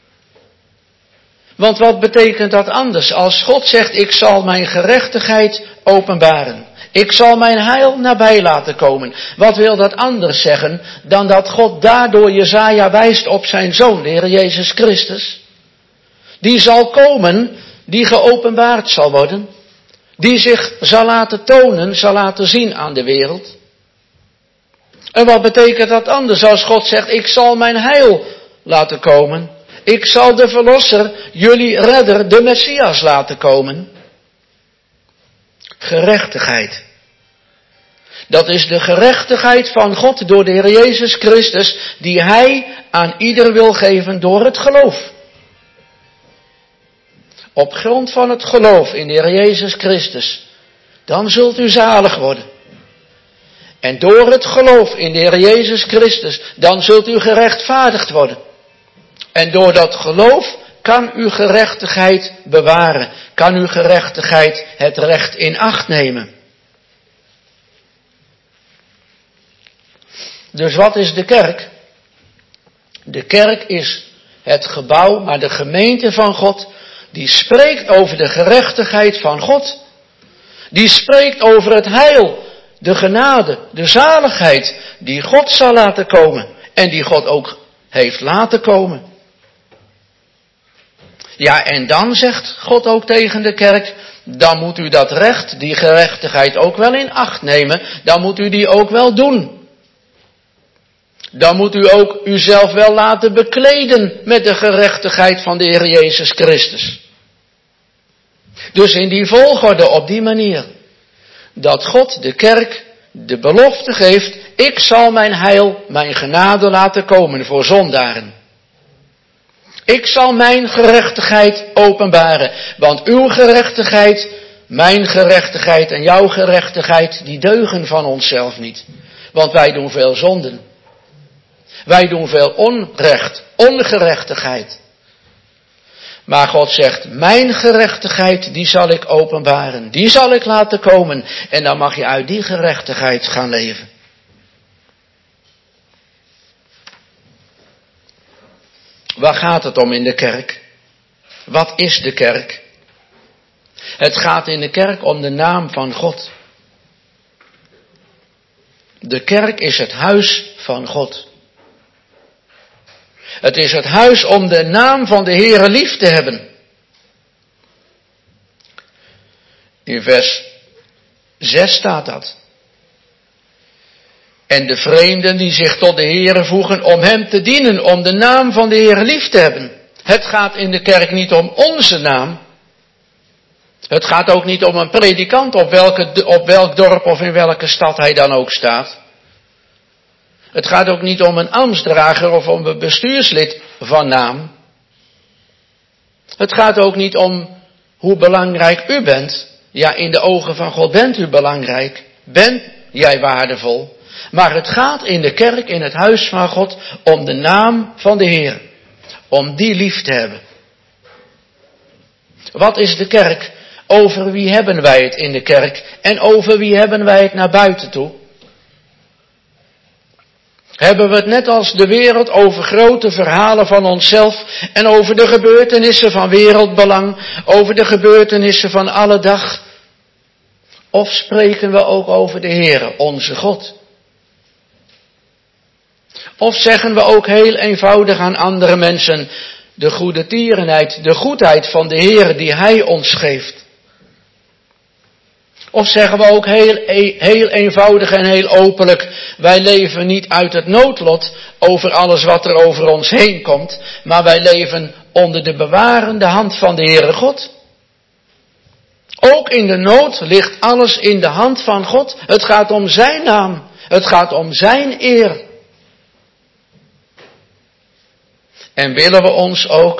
Want wat betekent dat anders? Als God zegt, ik zal mijn gerechtigheid openbaren. Ik zal mijn heil nabij laten komen. Wat wil dat anders zeggen dan dat God daardoor Jesaja wijst op zijn Zoon, de Heer Jezus Christus? Die zal komen, die geopenbaard zal worden. Die zich zal laten tonen, zal laten zien aan de wereld. En wat betekent dat anders als God zegt, ik zal mijn heil laten komen. Ik zal de Verlosser, jullie redder, de Messias laten komen. Gerechtigheid. Dat is de gerechtigheid van God door de Heer Jezus Christus, die Hij aan ieder wil geven door het geloof. Op grond van het geloof in de Heer Jezus Christus, dan zult u zalig worden. En door het geloof in de Heer Jezus Christus, dan zult u gerechtvaardigd worden. En door dat geloof kan uw gerechtigheid bewaren, kan uw gerechtigheid het recht in acht nemen. Dus wat is de kerk? De kerk is het gebouw, maar de gemeente van God, die spreekt over de gerechtigheid van God. Die spreekt over het heil, de genade, de zaligheid die God zal laten komen en die God ook heeft laten komen. Ja, en dan zegt God ook tegen de kerk, dan moet u dat recht, die gerechtigheid ook wel in acht nemen, dan moet u die ook wel doen. Dan moet u ook uzelf wel laten bekleden met de gerechtigheid van de Heer Jezus Christus. Dus in die volgorde, op die manier, dat God de kerk de belofte geeft, ik zal mijn heil, mijn genade laten komen voor zondaren. Ik zal mijn gerechtigheid openbaren, want uw gerechtigheid, mijn gerechtigheid en jouw gerechtigheid, die deugen van onszelf niet. Want wij doen veel zonden. Wij doen veel onrecht, ongerechtigheid. Maar God zegt, mijn gerechtigheid, die zal ik openbaren. Die zal ik laten komen. En dan mag je uit die gerechtigheid gaan leven. Waar gaat het om in de kerk? Wat is de kerk? Het gaat in de kerk om de naam van God. De kerk is het huis van God. Het is het huis om de naam van de Heere lief te hebben. In vers zes staat dat. En de vreemden die zich tot de Heere voegen om hem te dienen, om de naam van de Heere lief te hebben. Het gaat in de kerk niet om onze naam. Het gaat ook niet om een predikant op, welke, op welk dorp of in welke stad hij dan ook staat. Het gaat ook niet om een ambtsdrager of om een bestuurslid van naam. Het gaat ook niet om hoe belangrijk u bent. Ja, in de ogen van God bent u belangrijk. Bent jij waardevol. Maar het gaat in de kerk, in het huis van God, om de naam van de Heer. Om die lief te hebben. Wat is de kerk? Over wie hebben wij het in de kerk? En over wie hebben wij het naar buiten toe? Hebben we het net als de wereld over grote verhalen van onszelf en over de gebeurtenissen van wereldbelang, over de gebeurtenissen van alle dag? Of spreken we ook over de Heere, onze God? Of zeggen we ook heel eenvoudig aan andere mensen de goede tierenheid, de goedheid van de Heere die Hij ons geeft? Of zeggen we ook heel, heel eenvoudig en heel openlijk, wij leven niet uit het noodlot over alles wat er over ons heen komt, maar wij leven onder de bewarende hand van de Heere God. Ook in de nood ligt alles in de hand van God. Het gaat om zijn naam. Het gaat om zijn eer. En willen we ons ook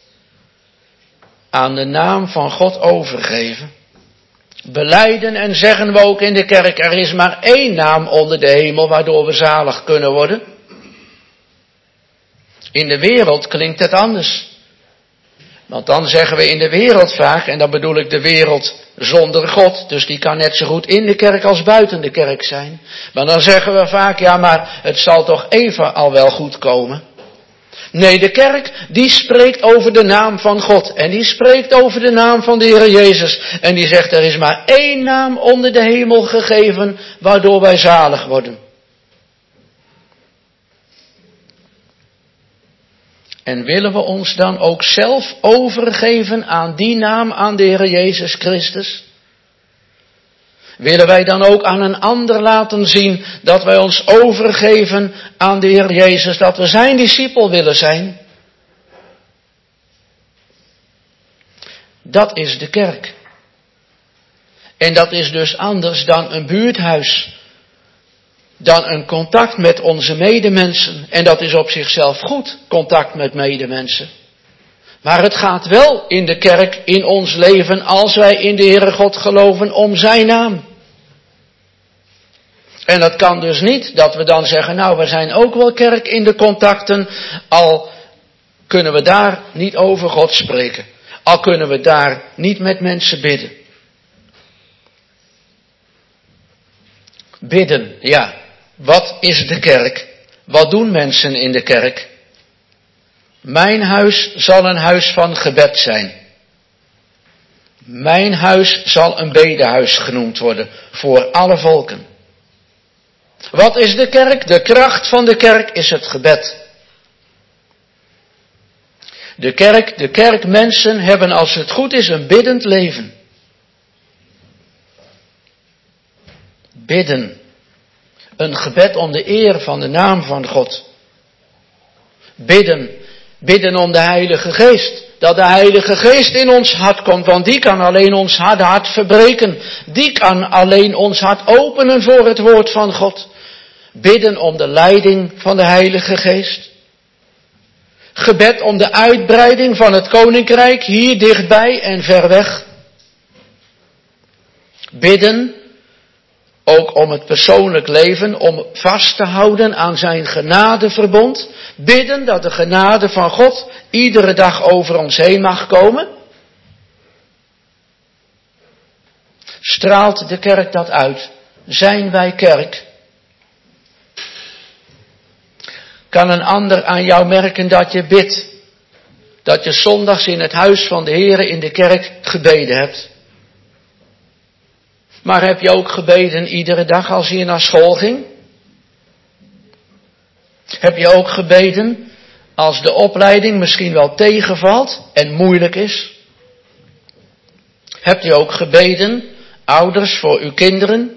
aan de naam van God overgeven? Belijden en zeggen we ook in de kerk, er is maar één naam onder de hemel waardoor we zalig kunnen worden. In de wereld klinkt het anders. Want dan zeggen we in de wereld vaak, en dan bedoel ik de wereld zonder God, dus die kan net zo goed in de kerk als buiten de kerk zijn. Maar dan zeggen we vaak, ja maar het zal toch even al wel goed komen. Nee, de kerk die spreekt over de naam van God en die spreekt over de naam van de Heer Jezus. En die zegt, er is maar één naam onder de hemel gegeven waardoor wij zalig worden. En willen we ons dan ook zelf overgeven aan die naam, aan de Heer Jezus Christus? Willen wij dan ook aan een ander laten zien dat wij ons overgeven aan de Heer Jezus, dat we zijn discipel willen zijn? Dat is de kerk. En dat is dus anders dan een buurthuis. Dan een contact met onze medemensen. En dat is op zichzelf goed, contact met medemensen. Maar het gaat wel in de kerk, in ons leven, als wij in de Heere God geloven, om zijn naam. En dat kan dus niet dat we dan zeggen, nou, we zijn ook wel kerk in de contacten, al kunnen we daar niet over God spreken. Al kunnen we daar niet met mensen bidden. Bidden, ja. Wat is de kerk? Wat doen mensen in de kerk? Mijn huis zal een huis van gebed zijn. Mijn huis zal een bedehuis genoemd worden voor alle volken. Wat is de kerk? De kracht van de kerk is het gebed. De kerk, de kerkmensen hebben als het goed is een biddend leven. Bidden. Een gebed om de eer van de naam van God. Bidden. Bidden om de Heilige Geest. Dat de Heilige Geest in ons hart komt. Want die kan alleen ons hart, hart verbreken. Die kan alleen ons hart openen voor het woord van God. Bidden om de leiding van de Heilige Geest. Gebed om de uitbreiding van het koninkrijk hier dichtbij en ver weg. Bidden ook om het persoonlijk leven, om vast te houden aan zijn genadeverbond. Bidden dat de genade van God iedere dag over ons heen mag komen. Straalt de kerk dat uit? Zijn wij kerk? Kan een ander aan jou merken dat je bidt? Dat je zondags in het huis van de Heere in de kerk gebeden hebt? Maar heb je ook gebeden iedere dag als je naar school ging? Heb je ook gebeden als de opleiding misschien wel tegenvalt en moeilijk is? Heb je ook gebeden, ouders, voor uw kinderen?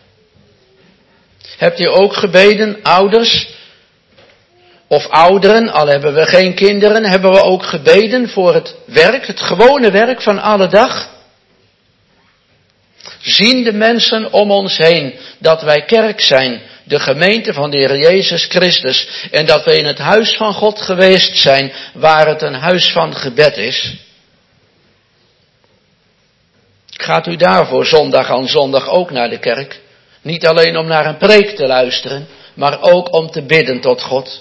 Heb je ook gebeden, ouders of ouderen, al hebben we geen kinderen, hebben we ook gebeden voor het werk, het gewone werk van alle dag? Zien de mensen om ons heen dat wij kerk zijn, de gemeente van de Heer Jezus Christus, en dat we in het huis van God geweest zijn, waar het een huis van gebed is? Gaat u daarvoor zondag aan zondag ook naar de kerk? Niet alleen om naar een preek te luisteren, maar ook om te bidden tot God.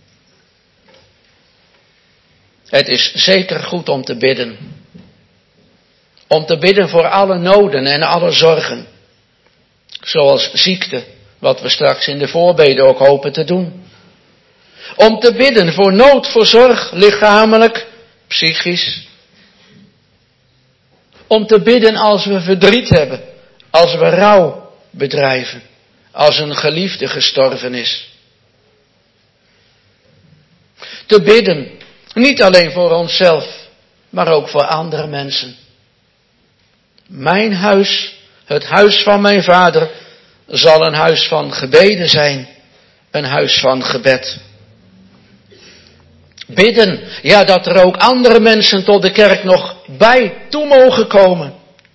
Het is zeker goed om te bidden. Om te bidden voor alle noden en alle zorgen. Zoals ziekte, wat we straks in de voorbeden ook hopen te doen. Om te bidden voor nood, voor zorg, lichamelijk, psychisch. Om te bidden als we verdriet hebben, als we rouw bedrijven, als een geliefde gestorven is. Te bidden, niet alleen voor onszelf, maar ook voor andere mensen. Mijn huis, het huis van mijn vader, zal een huis van gebeden zijn, een huis van gebed. Bidden, ja, dat er ook andere mensen tot de kerk nog bij toe mogen komen.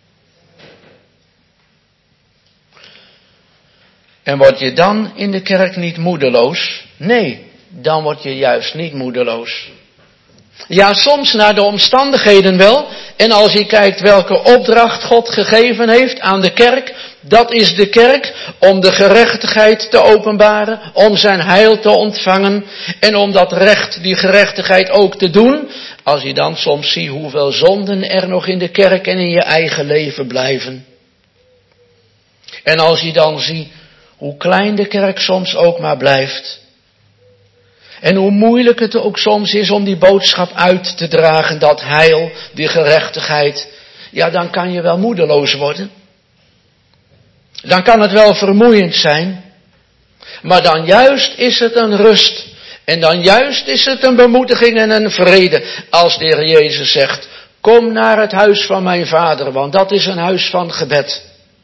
En word je dan in de kerk niet moedeloos? Nee, dan word je juist niet moedeloos. Ja, soms naar de omstandigheden wel. En als je kijkt welke opdracht God gegeven heeft aan de kerk, dat is de kerk om de gerechtigheid te openbaren, om zijn heil te ontvangen en om dat recht, die gerechtigheid ook te doen. Als je dan soms ziet hoeveel zonden er nog in de kerk en in je eigen leven blijven. En als je dan ziet hoe klein de kerk soms ook maar blijft. En hoe moeilijk het ook soms is om die boodschap uit te dragen, dat heil, die gerechtigheid. Ja, dan kan je wel moedeloos worden. Dan kan het wel vermoeiend zijn. Maar dan juist is het een rust. En dan juist is het een bemoediging en een vrede. Als de Heer Jezus zegt, kom naar het huis van mijn vader, want dat is een huis van gebed.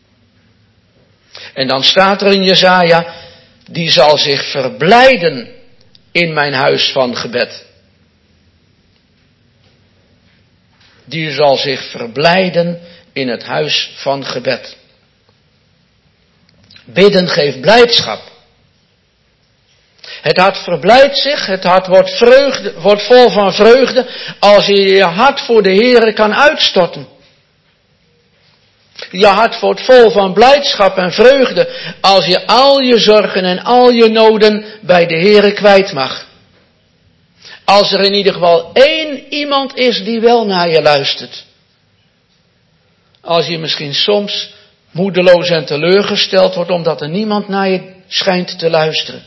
En dan staat er in Jesaja, die zal zich verblijden in mijn huis van gebed. Die zal zich verblijden in het huis van gebed. Bidden geeft blijdschap. Het hart verblijdt zich, het hart wordt, vreugde, wordt vol van vreugde als je je hart voor de Heere kan uitstorten. Je hart wordt vol van blijdschap en vreugde als je al je zorgen en al je noden bij de Heere kwijt mag. Als er in ieder geval één iemand is die wel naar je luistert. Als je misschien soms moedeloos en teleurgesteld wordt omdat er niemand naar je schijnt te luisteren.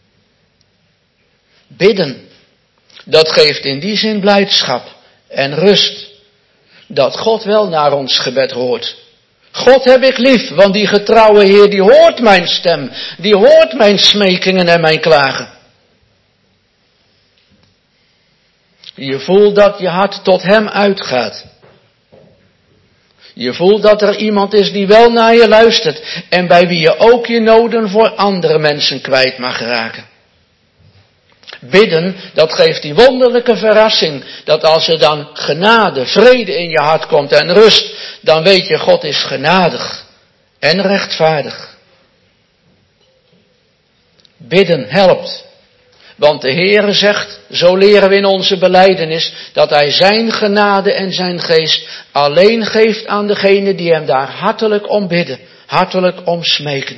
Bidden, dat geeft in die zin blijdschap en rust. Dat God wel naar ons gebed hoort. God heb ik lief, want die getrouwe Heer die hoort mijn stem. Die hoort mijn smekingen en mijn klagen. Je voelt dat je hart tot hem uitgaat. Je voelt dat er iemand is die wel naar je luistert. En bij wie je ook je noden voor andere mensen kwijt mag raken. Bidden, dat geeft die wonderlijke verrassing. Dat als er dan genade, vrede in je hart komt en rust. Dan weet je, God is genadig en rechtvaardig. Bidden helpt. Want de Heere zegt, zo leren we in onze belijdenis, dat Hij zijn genade en zijn geest alleen geeft aan degenen die Hem daar hartelijk om bidden, hartelijk om smeken.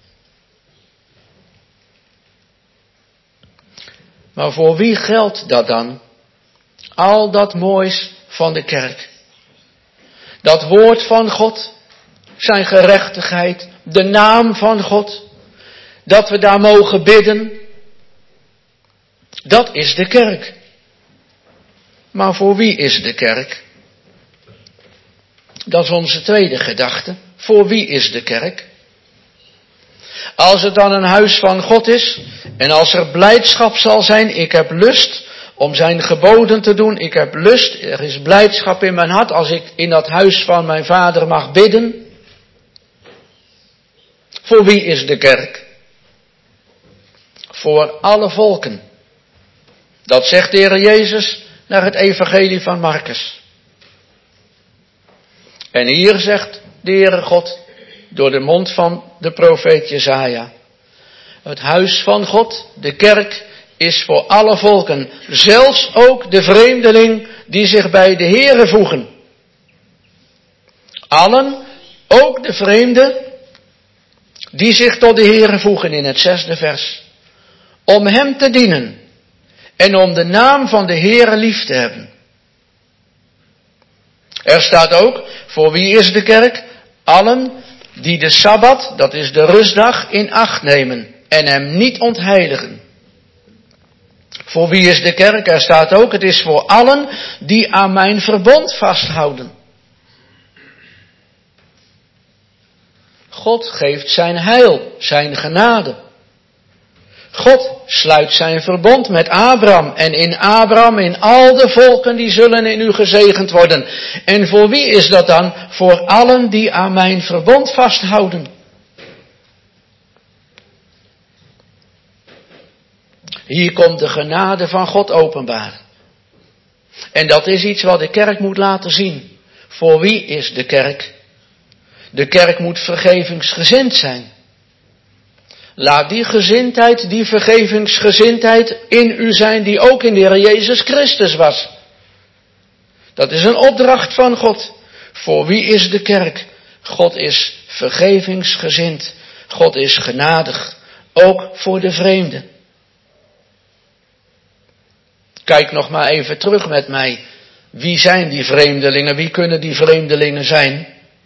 Maar voor wie geldt dat dan? Al dat moois van de kerk. Dat woord van God, zijn gerechtigheid, de naam van God, dat we daar mogen bidden. Dat is de kerk. Maar voor wie is de kerk? Dat is onze tweede gedachte. Voor wie is de kerk? Als het dan een huis van God is, en als er blijdschap zal zijn, ik heb lust om zijn geboden te doen, ik heb lust, er is blijdschap in mijn hart als ik in dat huis van mijn vader mag bidden. Voor wie is de kerk? Voor alle volken. Dat zegt de Heer Jezus naar het evangelie van Marcus. En hier zegt de Heere God door de mond van de profeet Jesaja. Het huis van God, de kerk, is voor alle volken. Zelfs ook de vreemdeling die zich bij de Heere voegen. Allen, ook de vreemden, die zich tot de Heere voegen in het zesde vers. Om hem te dienen. En om de naam van de Heere lief te hebben. Er staat ook, voor wie is de kerk? Allen die de Sabbat, dat is de rustdag, in acht nemen. En hem niet ontheiligen. Voor wie is de kerk? Er staat ook, het is voor allen die aan mijn verbond vasthouden. God geeft zijn heil, zijn genade. God sluit zijn verbond met Abraham en in Abraham in al de volken die zullen in u gezegend worden. En voor wie is dat dan? Voor allen die aan mijn verbond vasthouden. Hier komt de genade van God openbaar. En dat is iets wat de kerk moet laten zien. Voor wie is de kerk? De kerk moet vergevingsgezind zijn. Laat die gezindheid, die vergevingsgezindheid in u zijn die ook in de Heer Jezus Christus was. Dat is een opdracht van God. Voor wie is de kerk? God is vergevingsgezind. God is genadig. Ook voor de vreemden. Kijk nog maar even terug met mij. Wie zijn die vreemdelingen? Wie kunnen die vreemdelingen zijn?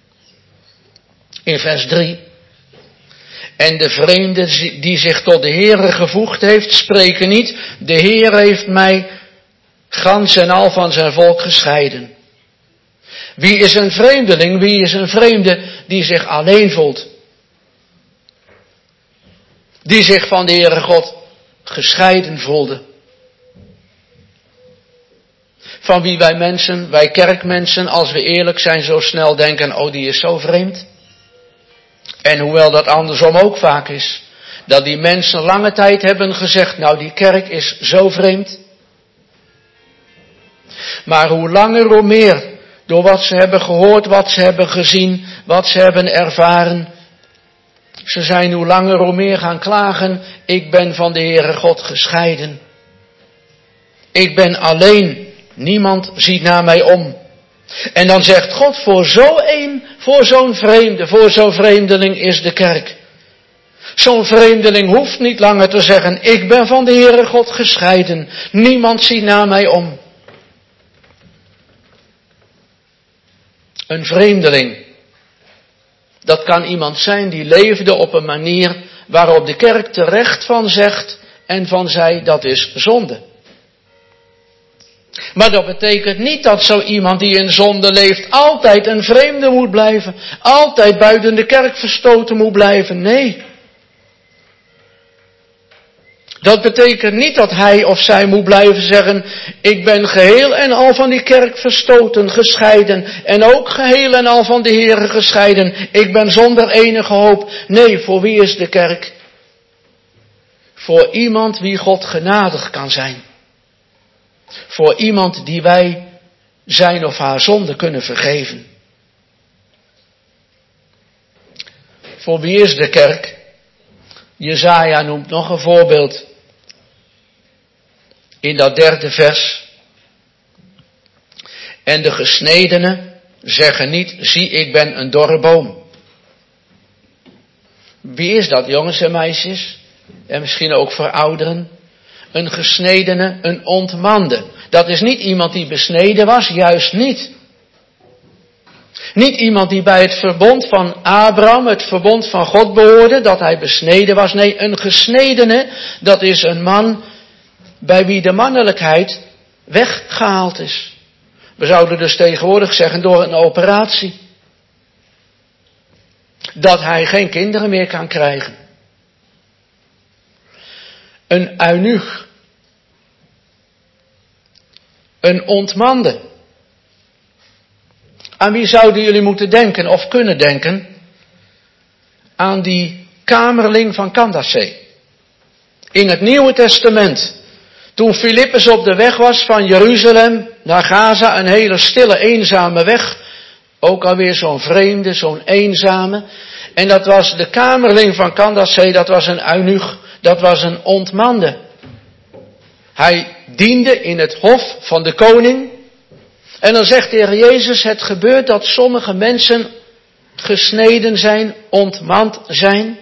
In vers drie. En de vreemde die zich tot de Heere gevoegd heeft, spreken niet. De Heer heeft mij gans en al van zijn volk gescheiden. Wie is een vreemdeling? Wie is een vreemde die zich alleen voelt? Die zich van de Heere God gescheiden voelde. Van wie wij mensen, wij kerkmensen, als we eerlijk zijn, zo snel denken, oh die is zo vreemd. En hoewel dat andersom ook vaak is, dat die mensen lange tijd hebben gezegd, nou die kerk is zo vreemd. Maar hoe langer hoe meer door wat ze hebben gehoord, wat ze hebben gezien, wat ze hebben ervaren. Ze zijn hoe langer hoe meer gaan klagen, ik ben van de Heere God gescheiden. Ik ben alleen, niemand ziet naar mij om. En dan zegt God, voor zo een, voor zo'n vreemde, voor zo'n vreemdeling is de kerk. Zo'n vreemdeling hoeft niet langer te zeggen, ik ben van de Heere God gescheiden. Niemand ziet naar mij om. Een vreemdeling, dat kan iemand zijn die leefde op een manier waarop de kerk terecht van zegt en van zei, dat is zonde. Maar dat betekent niet dat zo iemand die in zonde leeft altijd een vreemde moet blijven. Altijd buiten de kerk verstoten moet blijven. Nee. Dat betekent niet dat hij of zij moet blijven zeggen, ik ben geheel en al van die kerk verstoten, gescheiden. En ook geheel en al van de Heere gescheiden. Ik ben zonder enige hoop. Nee, voor wie is de kerk? Voor iemand wie God genadig kan zijn. Voor iemand die wij zijn of haar zonde kunnen vergeven. Voor wie is de kerk? Jesaja noemt nog een voorbeeld. In dat derde vers. En de gesnedenen zeggen niet, zie ik ben een dorre boom. Wie is dat, jongens en meisjes? En misschien ook voor ouderen. Een gesnedene, een ontmande. Dat is niet iemand die besneden was, juist niet. Niet iemand die bij het verbond van Abraham, het verbond van God behoorde, dat hij besneden was. Nee, een gesnedene, dat is een man bij wie de mannelijkheid weggehaald is. We zouden dus tegenwoordig zeggen door een operatie. Dat hij geen kinderen meer kan krijgen. Een eunuch. Een ontmande. Aan wie zouden jullie moeten denken of kunnen denken? Aan die kamerling van Candace. In het Nieuwe Testament. Toen Filippus op de weg was van Jeruzalem naar Gaza, een hele stille, eenzame weg. Ook alweer zo'n vreemde, zo'n eenzame. En dat was de kamerling van Candace, dat was een eunuch, dat was een ontmande. Hij diende in het hof van de koning. En dan zegt de Heer Jezus, het gebeurt dat sommige mensen gesneden zijn, ontmand zijn.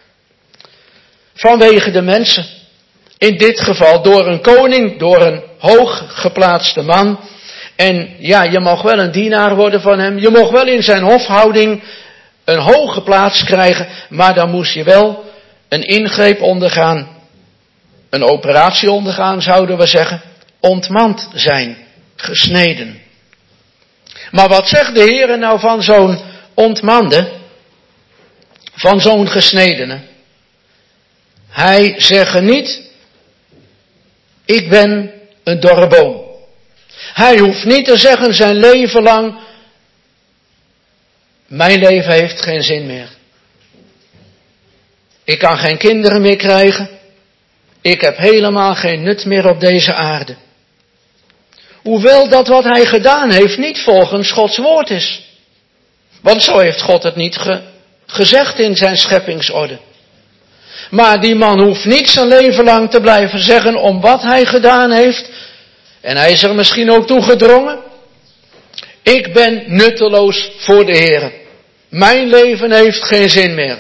Vanwege de mensen. In dit geval door een koning, door een hooggeplaatste man. En ja, je mag wel een dienaar worden van hem. Je mocht wel in zijn hofhouding een hoge plaats krijgen. Maar dan moest je wel een ingreep ondergaan. Een operatie ondergaan, zouden we zeggen. Ontmand zijn. Gesneden. Maar wat zegt de Heer nou van zo'n ontmande? Van zo'n gesnedene? Hij zegt niet, ik ben een dorre boom. Hij hoeft niet te zeggen zijn leven lang, mijn leven heeft geen zin meer. Ik kan geen kinderen meer krijgen. Ik heb helemaal geen nut meer op deze aarde. Hoewel dat wat hij gedaan heeft niet volgens Gods woord is. Want zo heeft God het niet ge- gezegd in zijn scheppingsorde. Maar die man hoeft niet zijn leven lang te blijven zeggen om wat hij gedaan heeft. En hij is er misschien ook toe gedrongen. Ik ben nutteloos voor de Heer. Mijn leven heeft geen zin meer.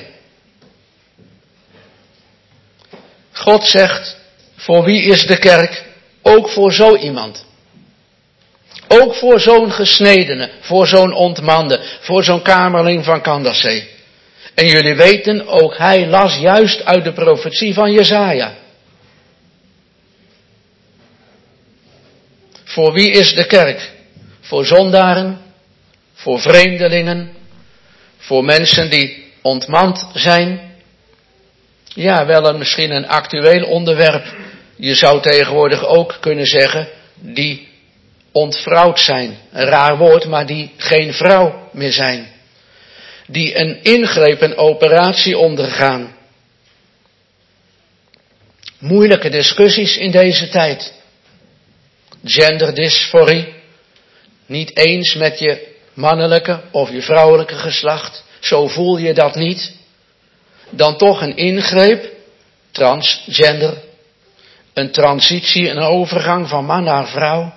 God zegt, voor wie is de kerk? Ook voor zo iemand. Ook voor zo'n gesnedene, voor zo'n ontmande, voor zo'n kamerling van Candace. En jullie weten, ook hij las juist uit de profetie van Jesaja. Voor wie is de kerk? Voor zondaren, voor vreemdelingen, voor mensen die ontmand zijn. Ja, wel een, misschien een actueel onderwerp. Je zou tegenwoordig ook kunnen zeggen, die ontvrouwd zijn. Een raar woord, maar die geen vrouw meer zijn. Die een ingreep, een operatie ondergaan. Moeilijke discussies in deze tijd. Genderdysforie. niet eens met je mannelijke of je vrouwelijke geslacht, zo voel je dat niet, dan toch een ingreep, transgender, een transitie, een overgang van man naar vrouw.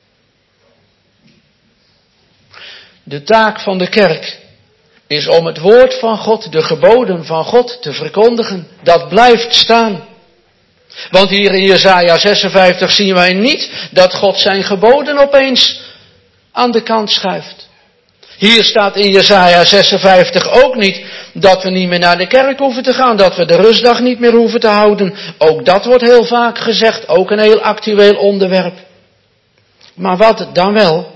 De taak van de kerk is om het woord van God, de geboden van God te verkondigen. Dat blijft staan. Want hier in Jesaja zesenvijftig zien wij niet dat God zijn geboden opeens aan de kant schuift. Hier staat in Jesaja zesenvijftig ook niet dat we niet meer naar de kerk hoeven te gaan, dat we de rustdag niet meer hoeven te houden. Ook dat wordt heel vaak gezegd, ook een heel actueel onderwerp. Maar wat dan wel?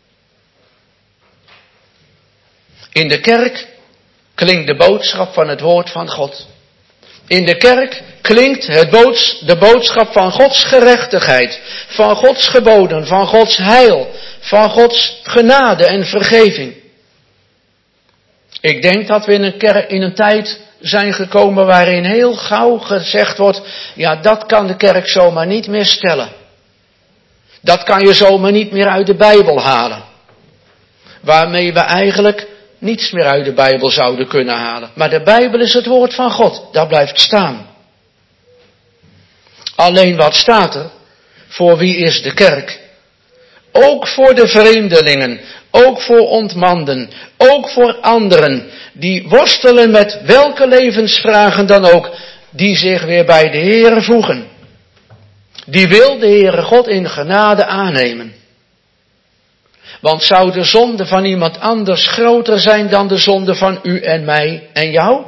In de kerk klinkt de boodschap van het woord van God. In de kerk klinkt het boods, de boodschap van Gods gerechtigheid, van Gods geboden, van Gods heil, van Gods genade en vergeving. Ik denk dat we in een, kerk, in een tijd zijn gekomen waarin heel gauw gezegd wordt, ja, dat kan de kerk zomaar niet meer stellen. Dat kan je zomaar niet meer uit de Bijbel halen. Waarmee we eigenlijk niets meer uit de Bijbel zouden kunnen halen. Maar de Bijbel is het woord van God. Dat blijft staan. Alleen wat staat er? Voor wie is de kerk? Ook voor de vreemdelingen. Ook voor ontmanden. Ook voor anderen. Die worstelen met welke levensvragen dan ook. Die zich weer bij de Heere voegen. Die wil de Heere God in genade aannemen. Want zou de zonde van iemand anders groter zijn dan de zonde van u en mij en jou?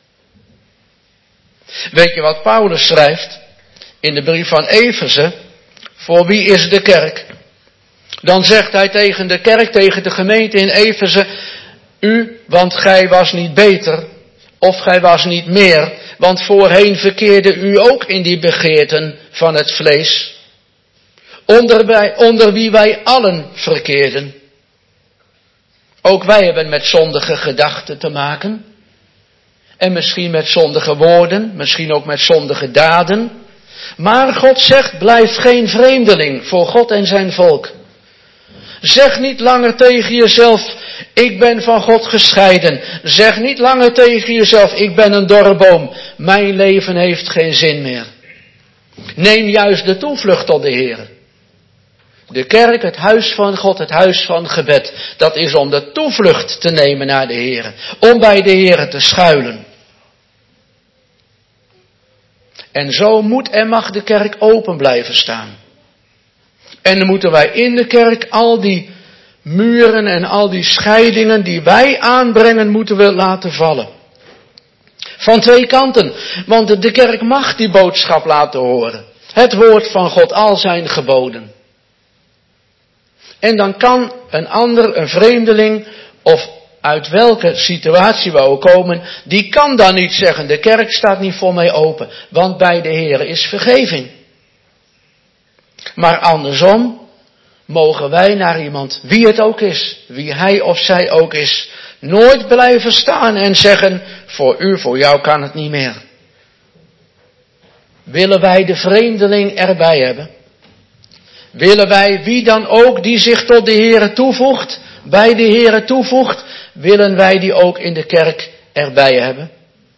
Weet je wat Paulus schrijft in de brief van Efeze? Voor wie is de kerk? Dan zegt hij tegen de kerk, tegen de gemeente in Efeze, u, want gij was niet beter, of gij was niet meer, want voorheen verkeerde u ook in die begeerten van het vlees. Onder, wij, onder wie wij allen verkeerden. Ook wij hebben met zondige gedachten te maken. En misschien met zondige woorden, misschien ook met zondige daden. Maar God zegt, blijf geen vreemdeling voor God en zijn volk. Zeg niet langer tegen jezelf, ik ben van God gescheiden. Zeg niet langer tegen jezelf, ik ben een dorre boom. Mijn leven heeft geen zin meer. Neem juist de toevlucht tot de Heer. De kerk, het huis van God, het huis van gebed. Dat is om de toevlucht te nemen naar de Heer. Om bij de Heer te schuilen. En zo moet en mag de kerk open blijven staan. En dan moeten wij in de kerk al die muren en al die scheidingen die wij aanbrengen, moeten we laten vallen. Van twee kanten. Want de kerk mag die boodschap laten horen. Het woord van God, al zijn geboden. En dan kan een ander, een vreemdeling, of uit welke situatie we ook komen, die kan dan niet zeggen, de kerk staat niet voor mij open, want bij de Heer is vergeving. Maar andersom mogen wij naar iemand, wie het ook is, wie hij of zij ook is, nooit blijven staan en zeggen, voor u, voor jou kan het niet meer. Willen wij de vreemdeling erbij hebben? Willen wij, wie dan ook die zich tot de Heere toevoegt, bij de Heere toevoegt, willen wij die ook in de kerk erbij hebben?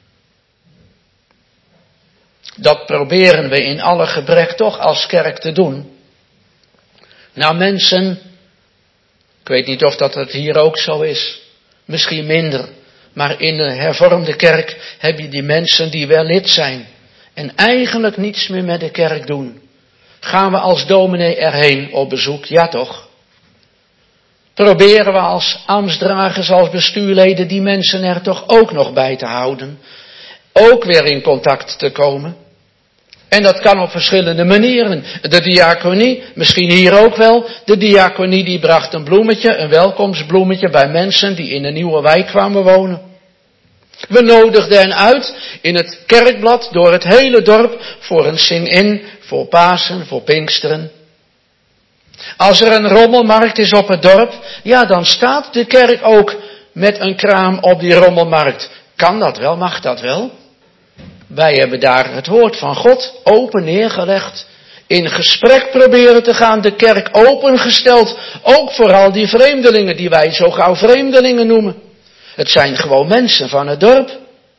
Dat proberen we in alle gebrek toch als kerk te doen. Nou mensen, ik weet niet of dat het hier ook zo is, misschien minder, maar in de hervormde kerk heb je die mensen die wel lid zijn en eigenlijk niets meer met de kerk doen. Gaan we als dominee erheen op bezoek? Ja toch? Proberen we als ambtsdragers, als bestuurleden die mensen er toch ook nog bij te houden? Ook weer in contact te komen? En dat kan op verschillende manieren. De diaconie, misschien hier ook wel. De diaconie die bracht een bloemetje, een welkomstbloemetje bij mensen die in een nieuwe wijk kwamen wonen. We nodigden hen uit in het kerkblad door het hele dorp voor een sing-in, voor Pasen, voor Pinksteren. Als er een rommelmarkt is op het dorp, ja dan staat de kerk ook met een kraam op die rommelmarkt. Kan dat wel, mag dat wel? Wij hebben daar het woord van God open neergelegd in gesprek proberen te gaan, de kerk opengesteld, ook voor al die vreemdelingen die wij zo gauw vreemdelingen noemen. Het zijn gewoon mensen van het dorp.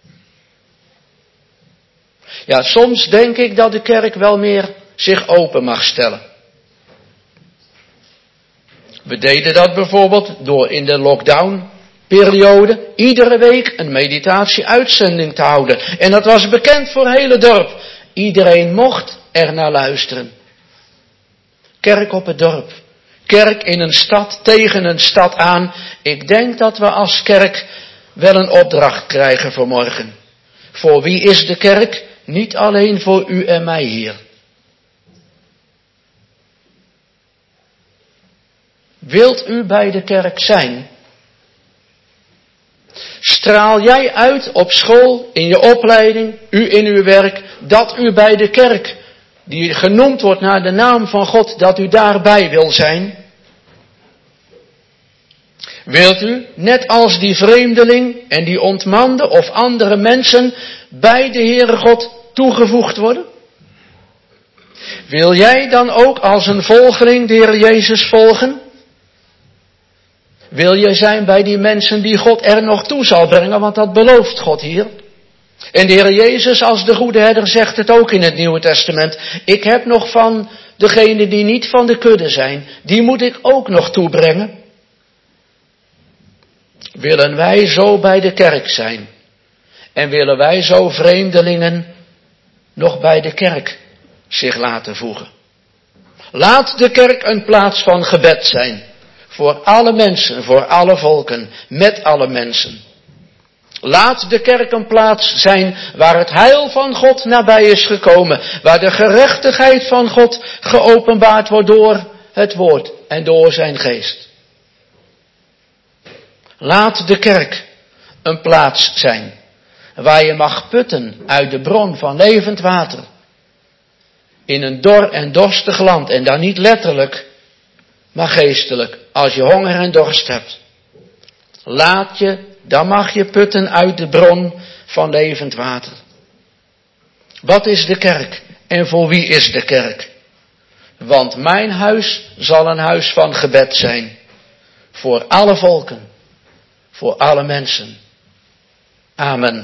Ja, soms denk ik dat de kerk wel meer zich open mag stellen. We deden dat bijvoorbeeld door in de lockdown-periode iedere week een meditatie-uitzending te houden. En dat was bekend voor het hele dorp. Iedereen mocht er naar luisteren. Kerk op het dorp. Kerk in een stad tegen een stad aan. Ik denk dat we als kerk wel een opdracht krijgen voor morgen. Voor wie is de kerk? Niet alleen voor u en mij hier. Wilt u bij de kerk zijn? Straal jij uit op school, in je opleiding, u in uw werk, dat u bij de kerk, die genoemd wordt naar de naam van God, dat u daarbij wil zijn? Wilt u, net als die vreemdeling en die ontmande of andere mensen, bij de Heere God toegevoegd worden? Wil jij dan ook als een volgeling de Heer Jezus volgen? Wil je zijn bij die mensen die God er nog toe zal brengen, want dat belooft God hier. En de Heer Jezus als de goede herder zegt het ook in het Nieuwe Testament. Ik heb nog van degenen die niet van de kudde zijn, die moet ik ook nog toebrengen. Willen wij zo bij de kerk zijn? En willen wij zo vreemdelingen nog bij de kerk zich laten voegen? Laat de kerk een plaats van gebed zijn. Voor alle mensen, voor alle volken, met alle mensen. Laat de kerk een plaats zijn waar het heil van God nabij is gekomen. Waar de gerechtigheid van God geopenbaard wordt door het woord en door zijn geest. Laat de kerk een plaats zijn waar je mag putten uit de bron van levend water. In een dor en dorstig land, en dan niet letterlijk, maar geestelijk, als je honger en dorst hebt. Laat je, dan mag je putten uit de bron van levend water. Wat is de kerk en voor wie is de kerk? Want mijn huis zal een huis van gebed zijn. Voor alle volken, voor alle mensen. Amen.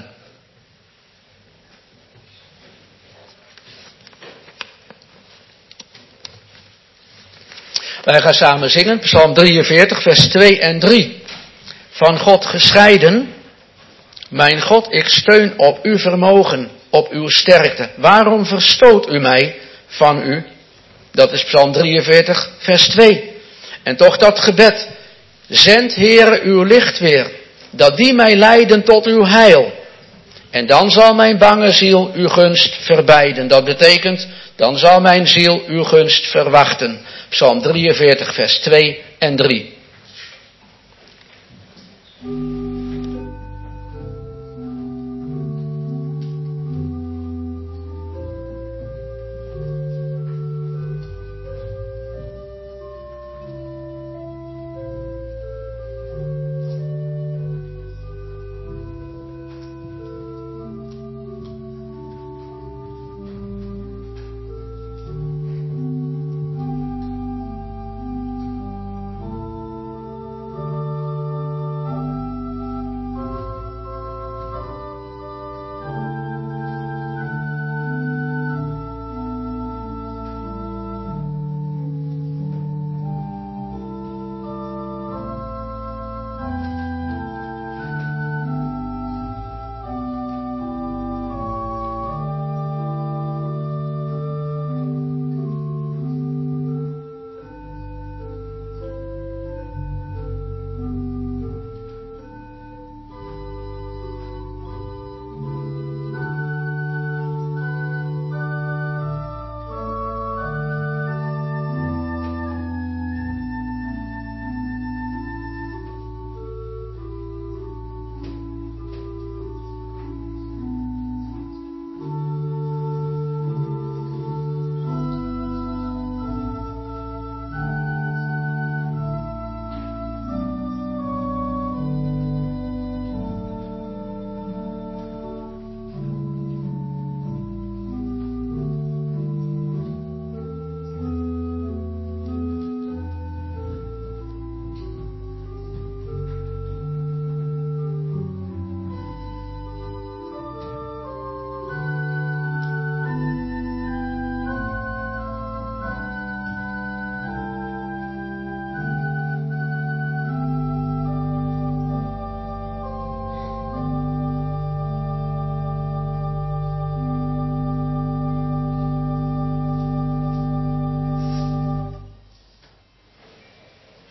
Wij gaan samen zingen, Psalm drieënveertig, vers twee en drie. Van God gescheiden, mijn God, ik steun op uw vermogen, op uw sterkte. Waarom verstoot u mij van u? Dat is Psalm drieënveertig, vers twee. En toch dat gebed. Zend, Heere, uw licht weer, dat die mij leiden tot uw heil. En dan zal mijn bange ziel uw gunst verbijden. Dat betekent, dan zal mijn ziel uw gunst verwachten. Psalm drieënveertig, vers twee en drie.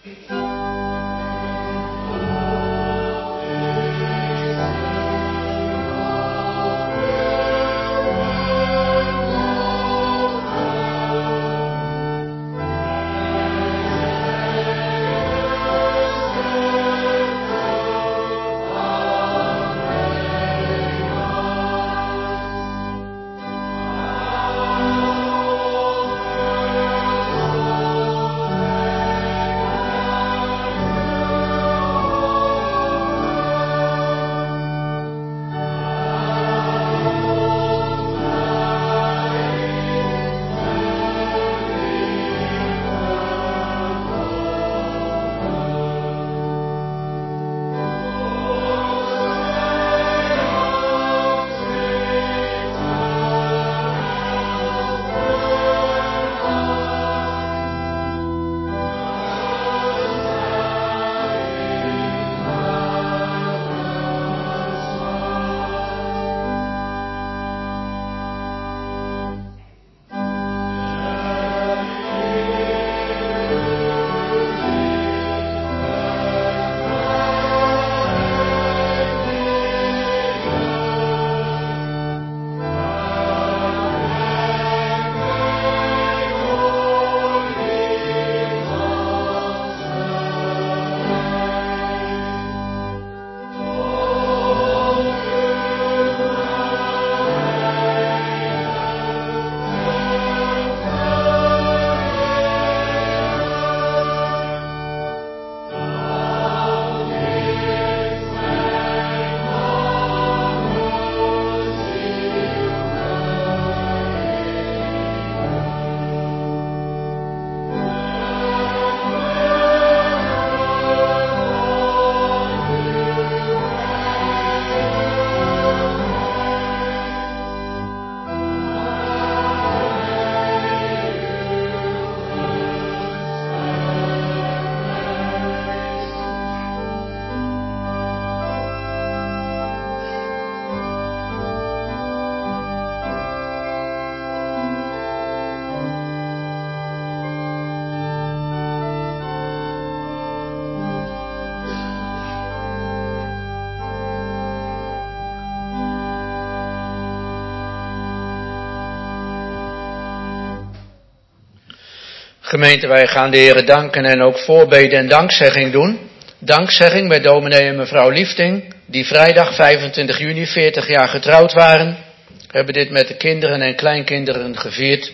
Gemeente, wij gaan de Heere danken en ook voorbeden en dankzegging doen. Dankzegging bij dominee en mevrouw Liefding, die vrijdag vijfentwintig juni veertig jaar getrouwd waren. We hebben dit met de kinderen en kleinkinderen gevierd.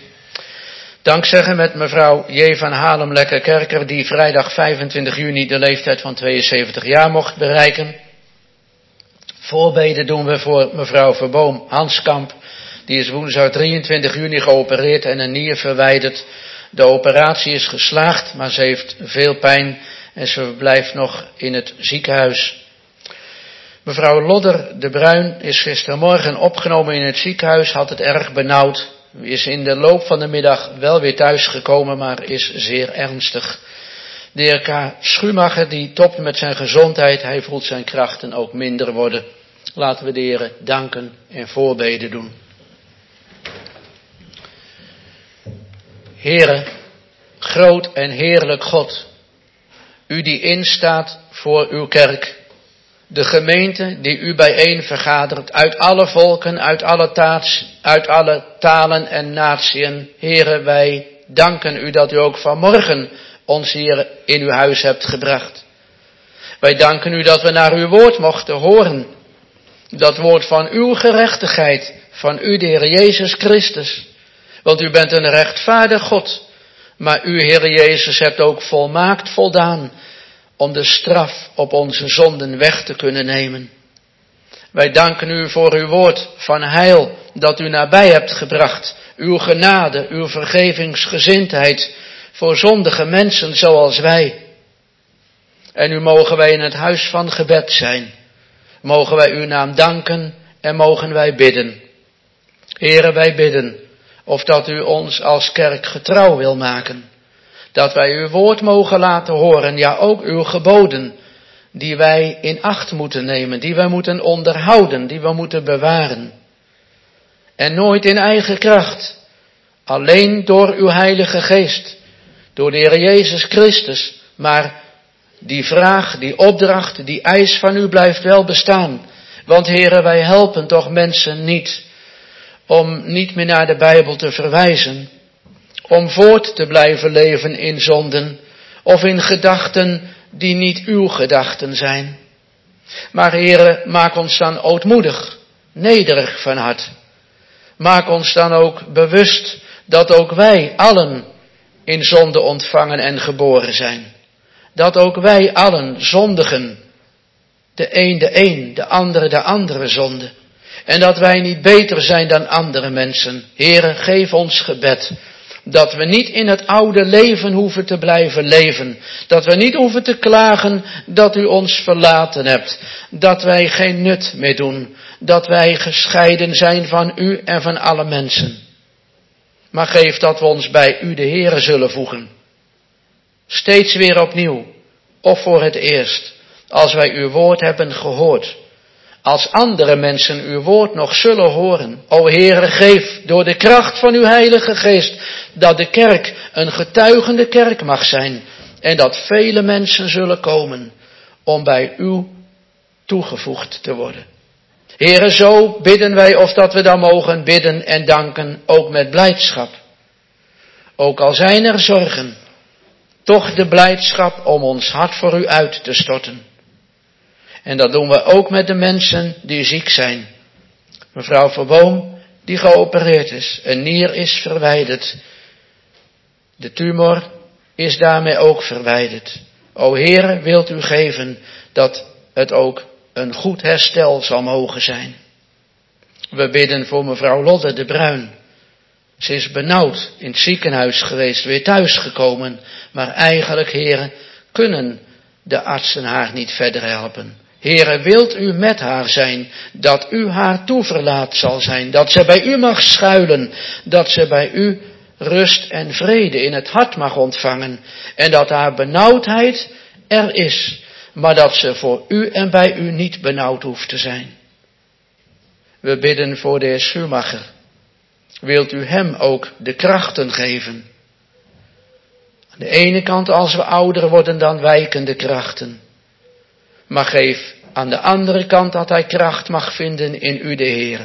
Dankzeggen met mevrouw J. van Halem-Lekkerkerker, die vrijdag vijfentwintig juni de leeftijd van tweeënzeventig jaar mocht bereiken. Voorbeden doen we voor mevrouw Verboom Hanskamp, die is woensdag drieëntwintig juni geopereerd en een nier verwijderd. De operatie is geslaagd, maar ze heeft veel pijn en ze verblijft nog in het ziekenhuis. Mevrouw Lodder de Bruin is gistermorgen opgenomen in het ziekenhuis, had het erg benauwd. Is in de loop van de middag wel weer thuis gekomen, maar is zeer ernstig. De heer K. Schumacher, die topt met zijn gezondheid, hij voelt zijn krachten ook minder worden. Laten we de Heer danken en voorbeden doen. Heere, groot en heerlijk God, u die instaat voor uw kerk, de gemeente die u bijeen vergadert uit alle volken, uit alle, taats, uit alle talen en natieën. Heere, wij danken u dat u ook vanmorgen ons hier in uw huis hebt gebracht. Wij danken u dat we naar uw woord mochten horen, dat woord van uw gerechtigheid, van u de Heer Jezus Christus. Want u bent een rechtvaardig God, maar u, Heer Jezus, hebt ook volmaakt voldaan om de straf op onze zonden weg te kunnen nemen. Wij danken u voor uw woord van heil dat u nabij hebt gebracht, uw genade, uw vergevingsgezindheid voor zondige mensen zoals wij. En nu mogen wij in het huis van gebed zijn, mogen wij uw naam danken en mogen wij bidden. Heere, wij bidden of dat u ons als kerk getrouw wil maken. Dat wij uw woord mogen laten horen, ja ook uw geboden, die wij in acht moeten nemen, die wij moeten onderhouden, die we moeten bewaren. En nooit in eigen kracht, alleen door uw Heilige Geest, door de Heer Jezus Christus, maar die vraag, die opdracht, die eis van u blijft wel bestaan. Want Heere, wij helpen toch mensen niet om niet meer naar de Bijbel te verwijzen, om voort te blijven leven in zonden of in gedachten die niet uw gedachten zijn. Maar Heere, maak ons dan ootmoedig, nederig van hart. Maak ons dan ook bewust dat ook wij allen in zonde ontvangen en geboren zijn. Dat ook wij allen zondigen. De een de een, de andere de andere zonde. En dat wij niet beter zijn dan andere mensen. Heere, geef ons gebed. Dat we niet in het oude leven hoeven te blijven leven. Dat we niet hoeven te klagen dat u ons verlaten hebt. Dat wij geen nut meer doen. Dat wij gescheiden zijn van u en van alle mensen. Maar geef dat we ons bij u de Heere zullen voegen. Steeds weer opnieuw. Of voor het eerst. Als wij uw woord hebben gehoord. Als andere mensen uw woord nog zullen horen. O Heere, geef door de kracht van uw Heilige Geest dat de kerk een getuigende kerk mag zijn. En dat vele mensen zullen komen om bij u toegevoegd te worden. Heere, zo bidden wij of dat we dan mogen bidden en danken, ook met blijdschap. Ook al zijn er zorgen, toch de blijdschap om ons hart voor u uit te storten. En dat doen we ook met de mensen die ziek zijn. Mevrouw Verboom, die geopereerd is, een nier is verwijderd. De tumor is daarmee ook verwijderd. O Heere, wilt u geven dat het ook een goed herstel zal mogen zijn. We bidden voor mevrouw Lodde de Bruin. Ze is benauwd in het ziekenhuis geweest, weer thuisgekomen. Maar eigenlijk, Heere, kunnen de artsen haar niet verder helpen. Heere, wilt u met haar zijn, dat u haar toeverlaat zal zijn, dat ze bij u mag schuilen, dat ze bij u rust en vrede in het hart mag ontvangen en dat haar benauwdheid er is, maar dat ze voor u en bij u niet benauwd hoeft te zijn. We bidden voor de heer Schumacher. Wilt u hem ook de krachten geven? Aan de ene kant, als we ouder worden, dan wijken de krachten. Maar geef aan de andere kant dat hij kracht mag vinden in u de Heere.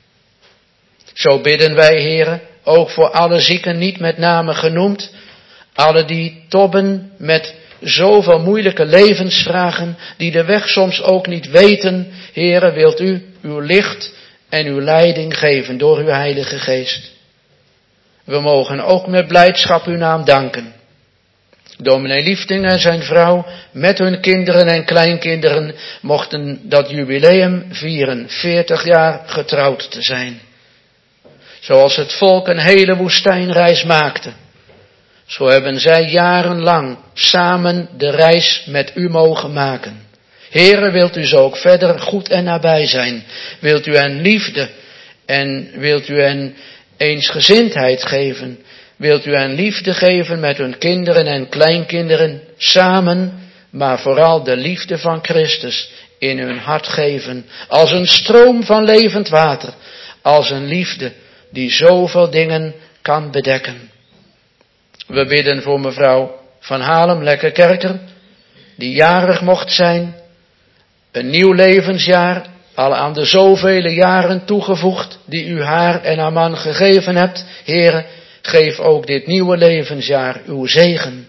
Zo bidden wij, Heere, ook voor alle zieken, niet met name genoemd. Alle die tobben met zoveel moeilijke levensvragen, die de weg soms ook niet weten. Heere, wilt u uw licht en uw leiding geven door uw Heilige Geest. We mogen ook met blijdschap uw naam danken. Dominee Liefding en zijn vrouw met hun kinderen en kleinkinderen mochten dat jubileum vieren, veertig jaar getrouwd te zijn. Zoals het volk een hele woestijnreis maakte, zo hebben zij jarenlang samen de reis met u mogen maken. Heere, wilt u zo ook verder goed en nabij zijn? Wilt u hen liefde en wilt u hen eensgezindheid geven? Wilt u hen liefde geven met hun kinderen en kleinkinderen samen, maar vooral de liefde van Christus in hun hart geven, als een stroom van levend water, als een liefde die zoveel dingen kan bedekken. We bidden voor mevrouw Van Halem Lekkerkerker, die jarig mocht zijn, een nieuw levensjaar, al aan de zovele jaren toegevoegd die u haar en haar man gegeven hebt. Heere, geef ook dit nieuwe levensjaar uw zegen.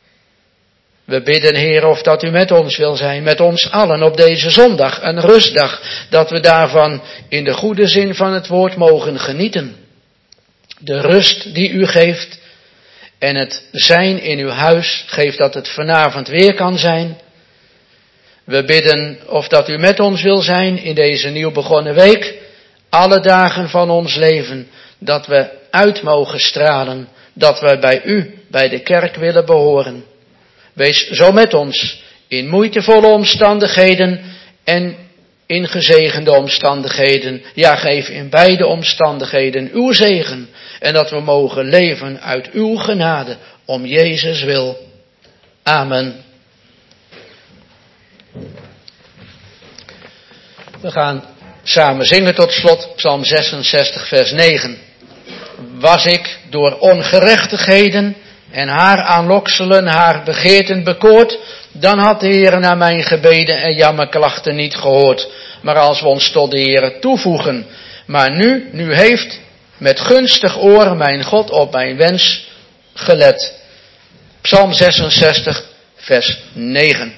We bidden, Heer, of dat u met ons wil zijn, met ons allen op deze zondag, een rustdag, dat we daarvan in de goede zin van het woord mogen genieten. De rust die u geeft en het zijn in uw huis, geeft dat het vanavond weer kan zijn. We bidden of dat u met ons wil zijn in deze nieuw begonnen week, alle dagen van ons leven, dat we uit mogen stralen, dat we bij u, bij de kerk willen behoren. Wees zo met ons in moeitevolle omstandigheden en in gezegende omstandigheden. Ja, geef in beide omstandigheden uw zegen en dat we mogen leven uit uw genade om Jezus wil. Amen. We gaan samen zingen tot slot Psalm zesenzestig vers negen. Was ik door ongerechtigheden en haar aanlokselen, haar begeerten bekoord, dan had de Heere naar mijn gebeden en jammerklachten niet gehoord. Maar als we ons tot de Heere toevoegen, maar nu, nu heeft met gunstig oor mijn God op mijn wens gelet. Psalm zesenzestig, vers negen.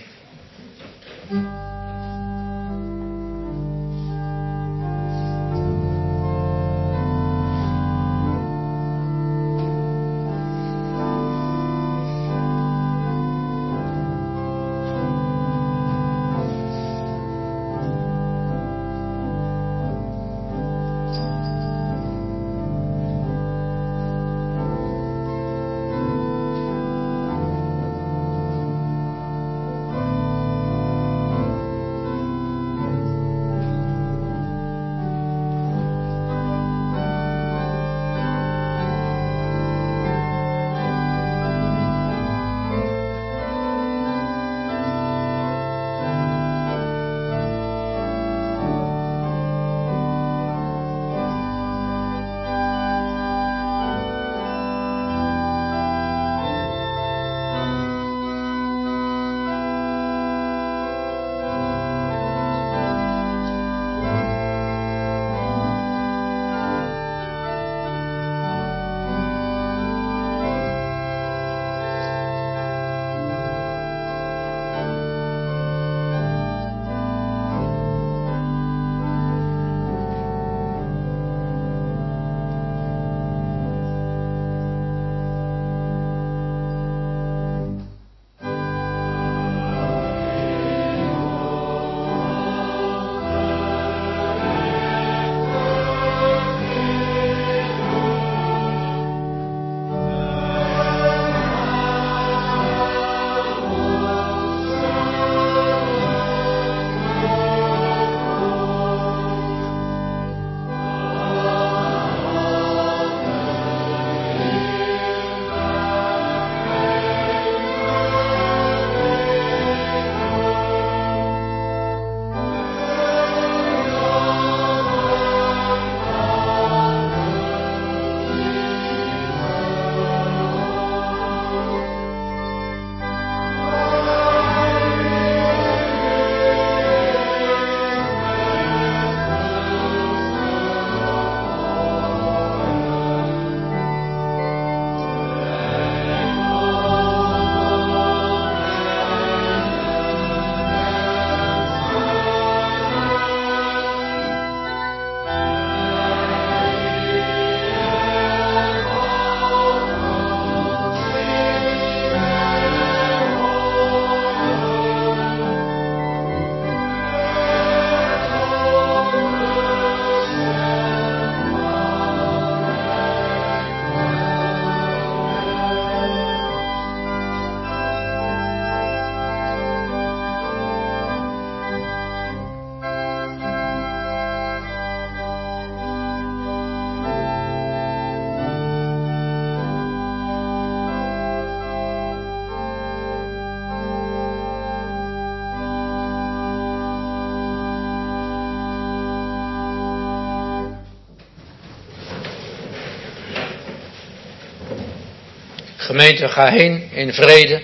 Gemeente, ga heen in vrede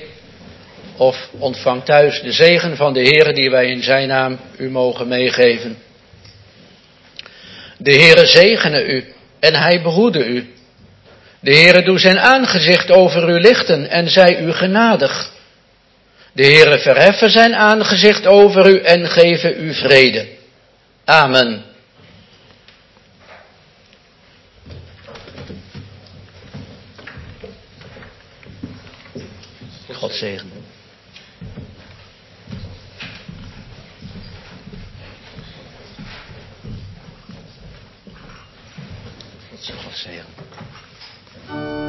of ontvang thuis de zegen van de Heere die wij in zijn naam u mogen meegeven. De Heere zegene u en hij behoede u. De Heere doe zijn aangezicht over u lichten en zij u genadig. De Heere verheffen zijn aangezicht over u en geven u vrede. Amen. God zegen. God zegen.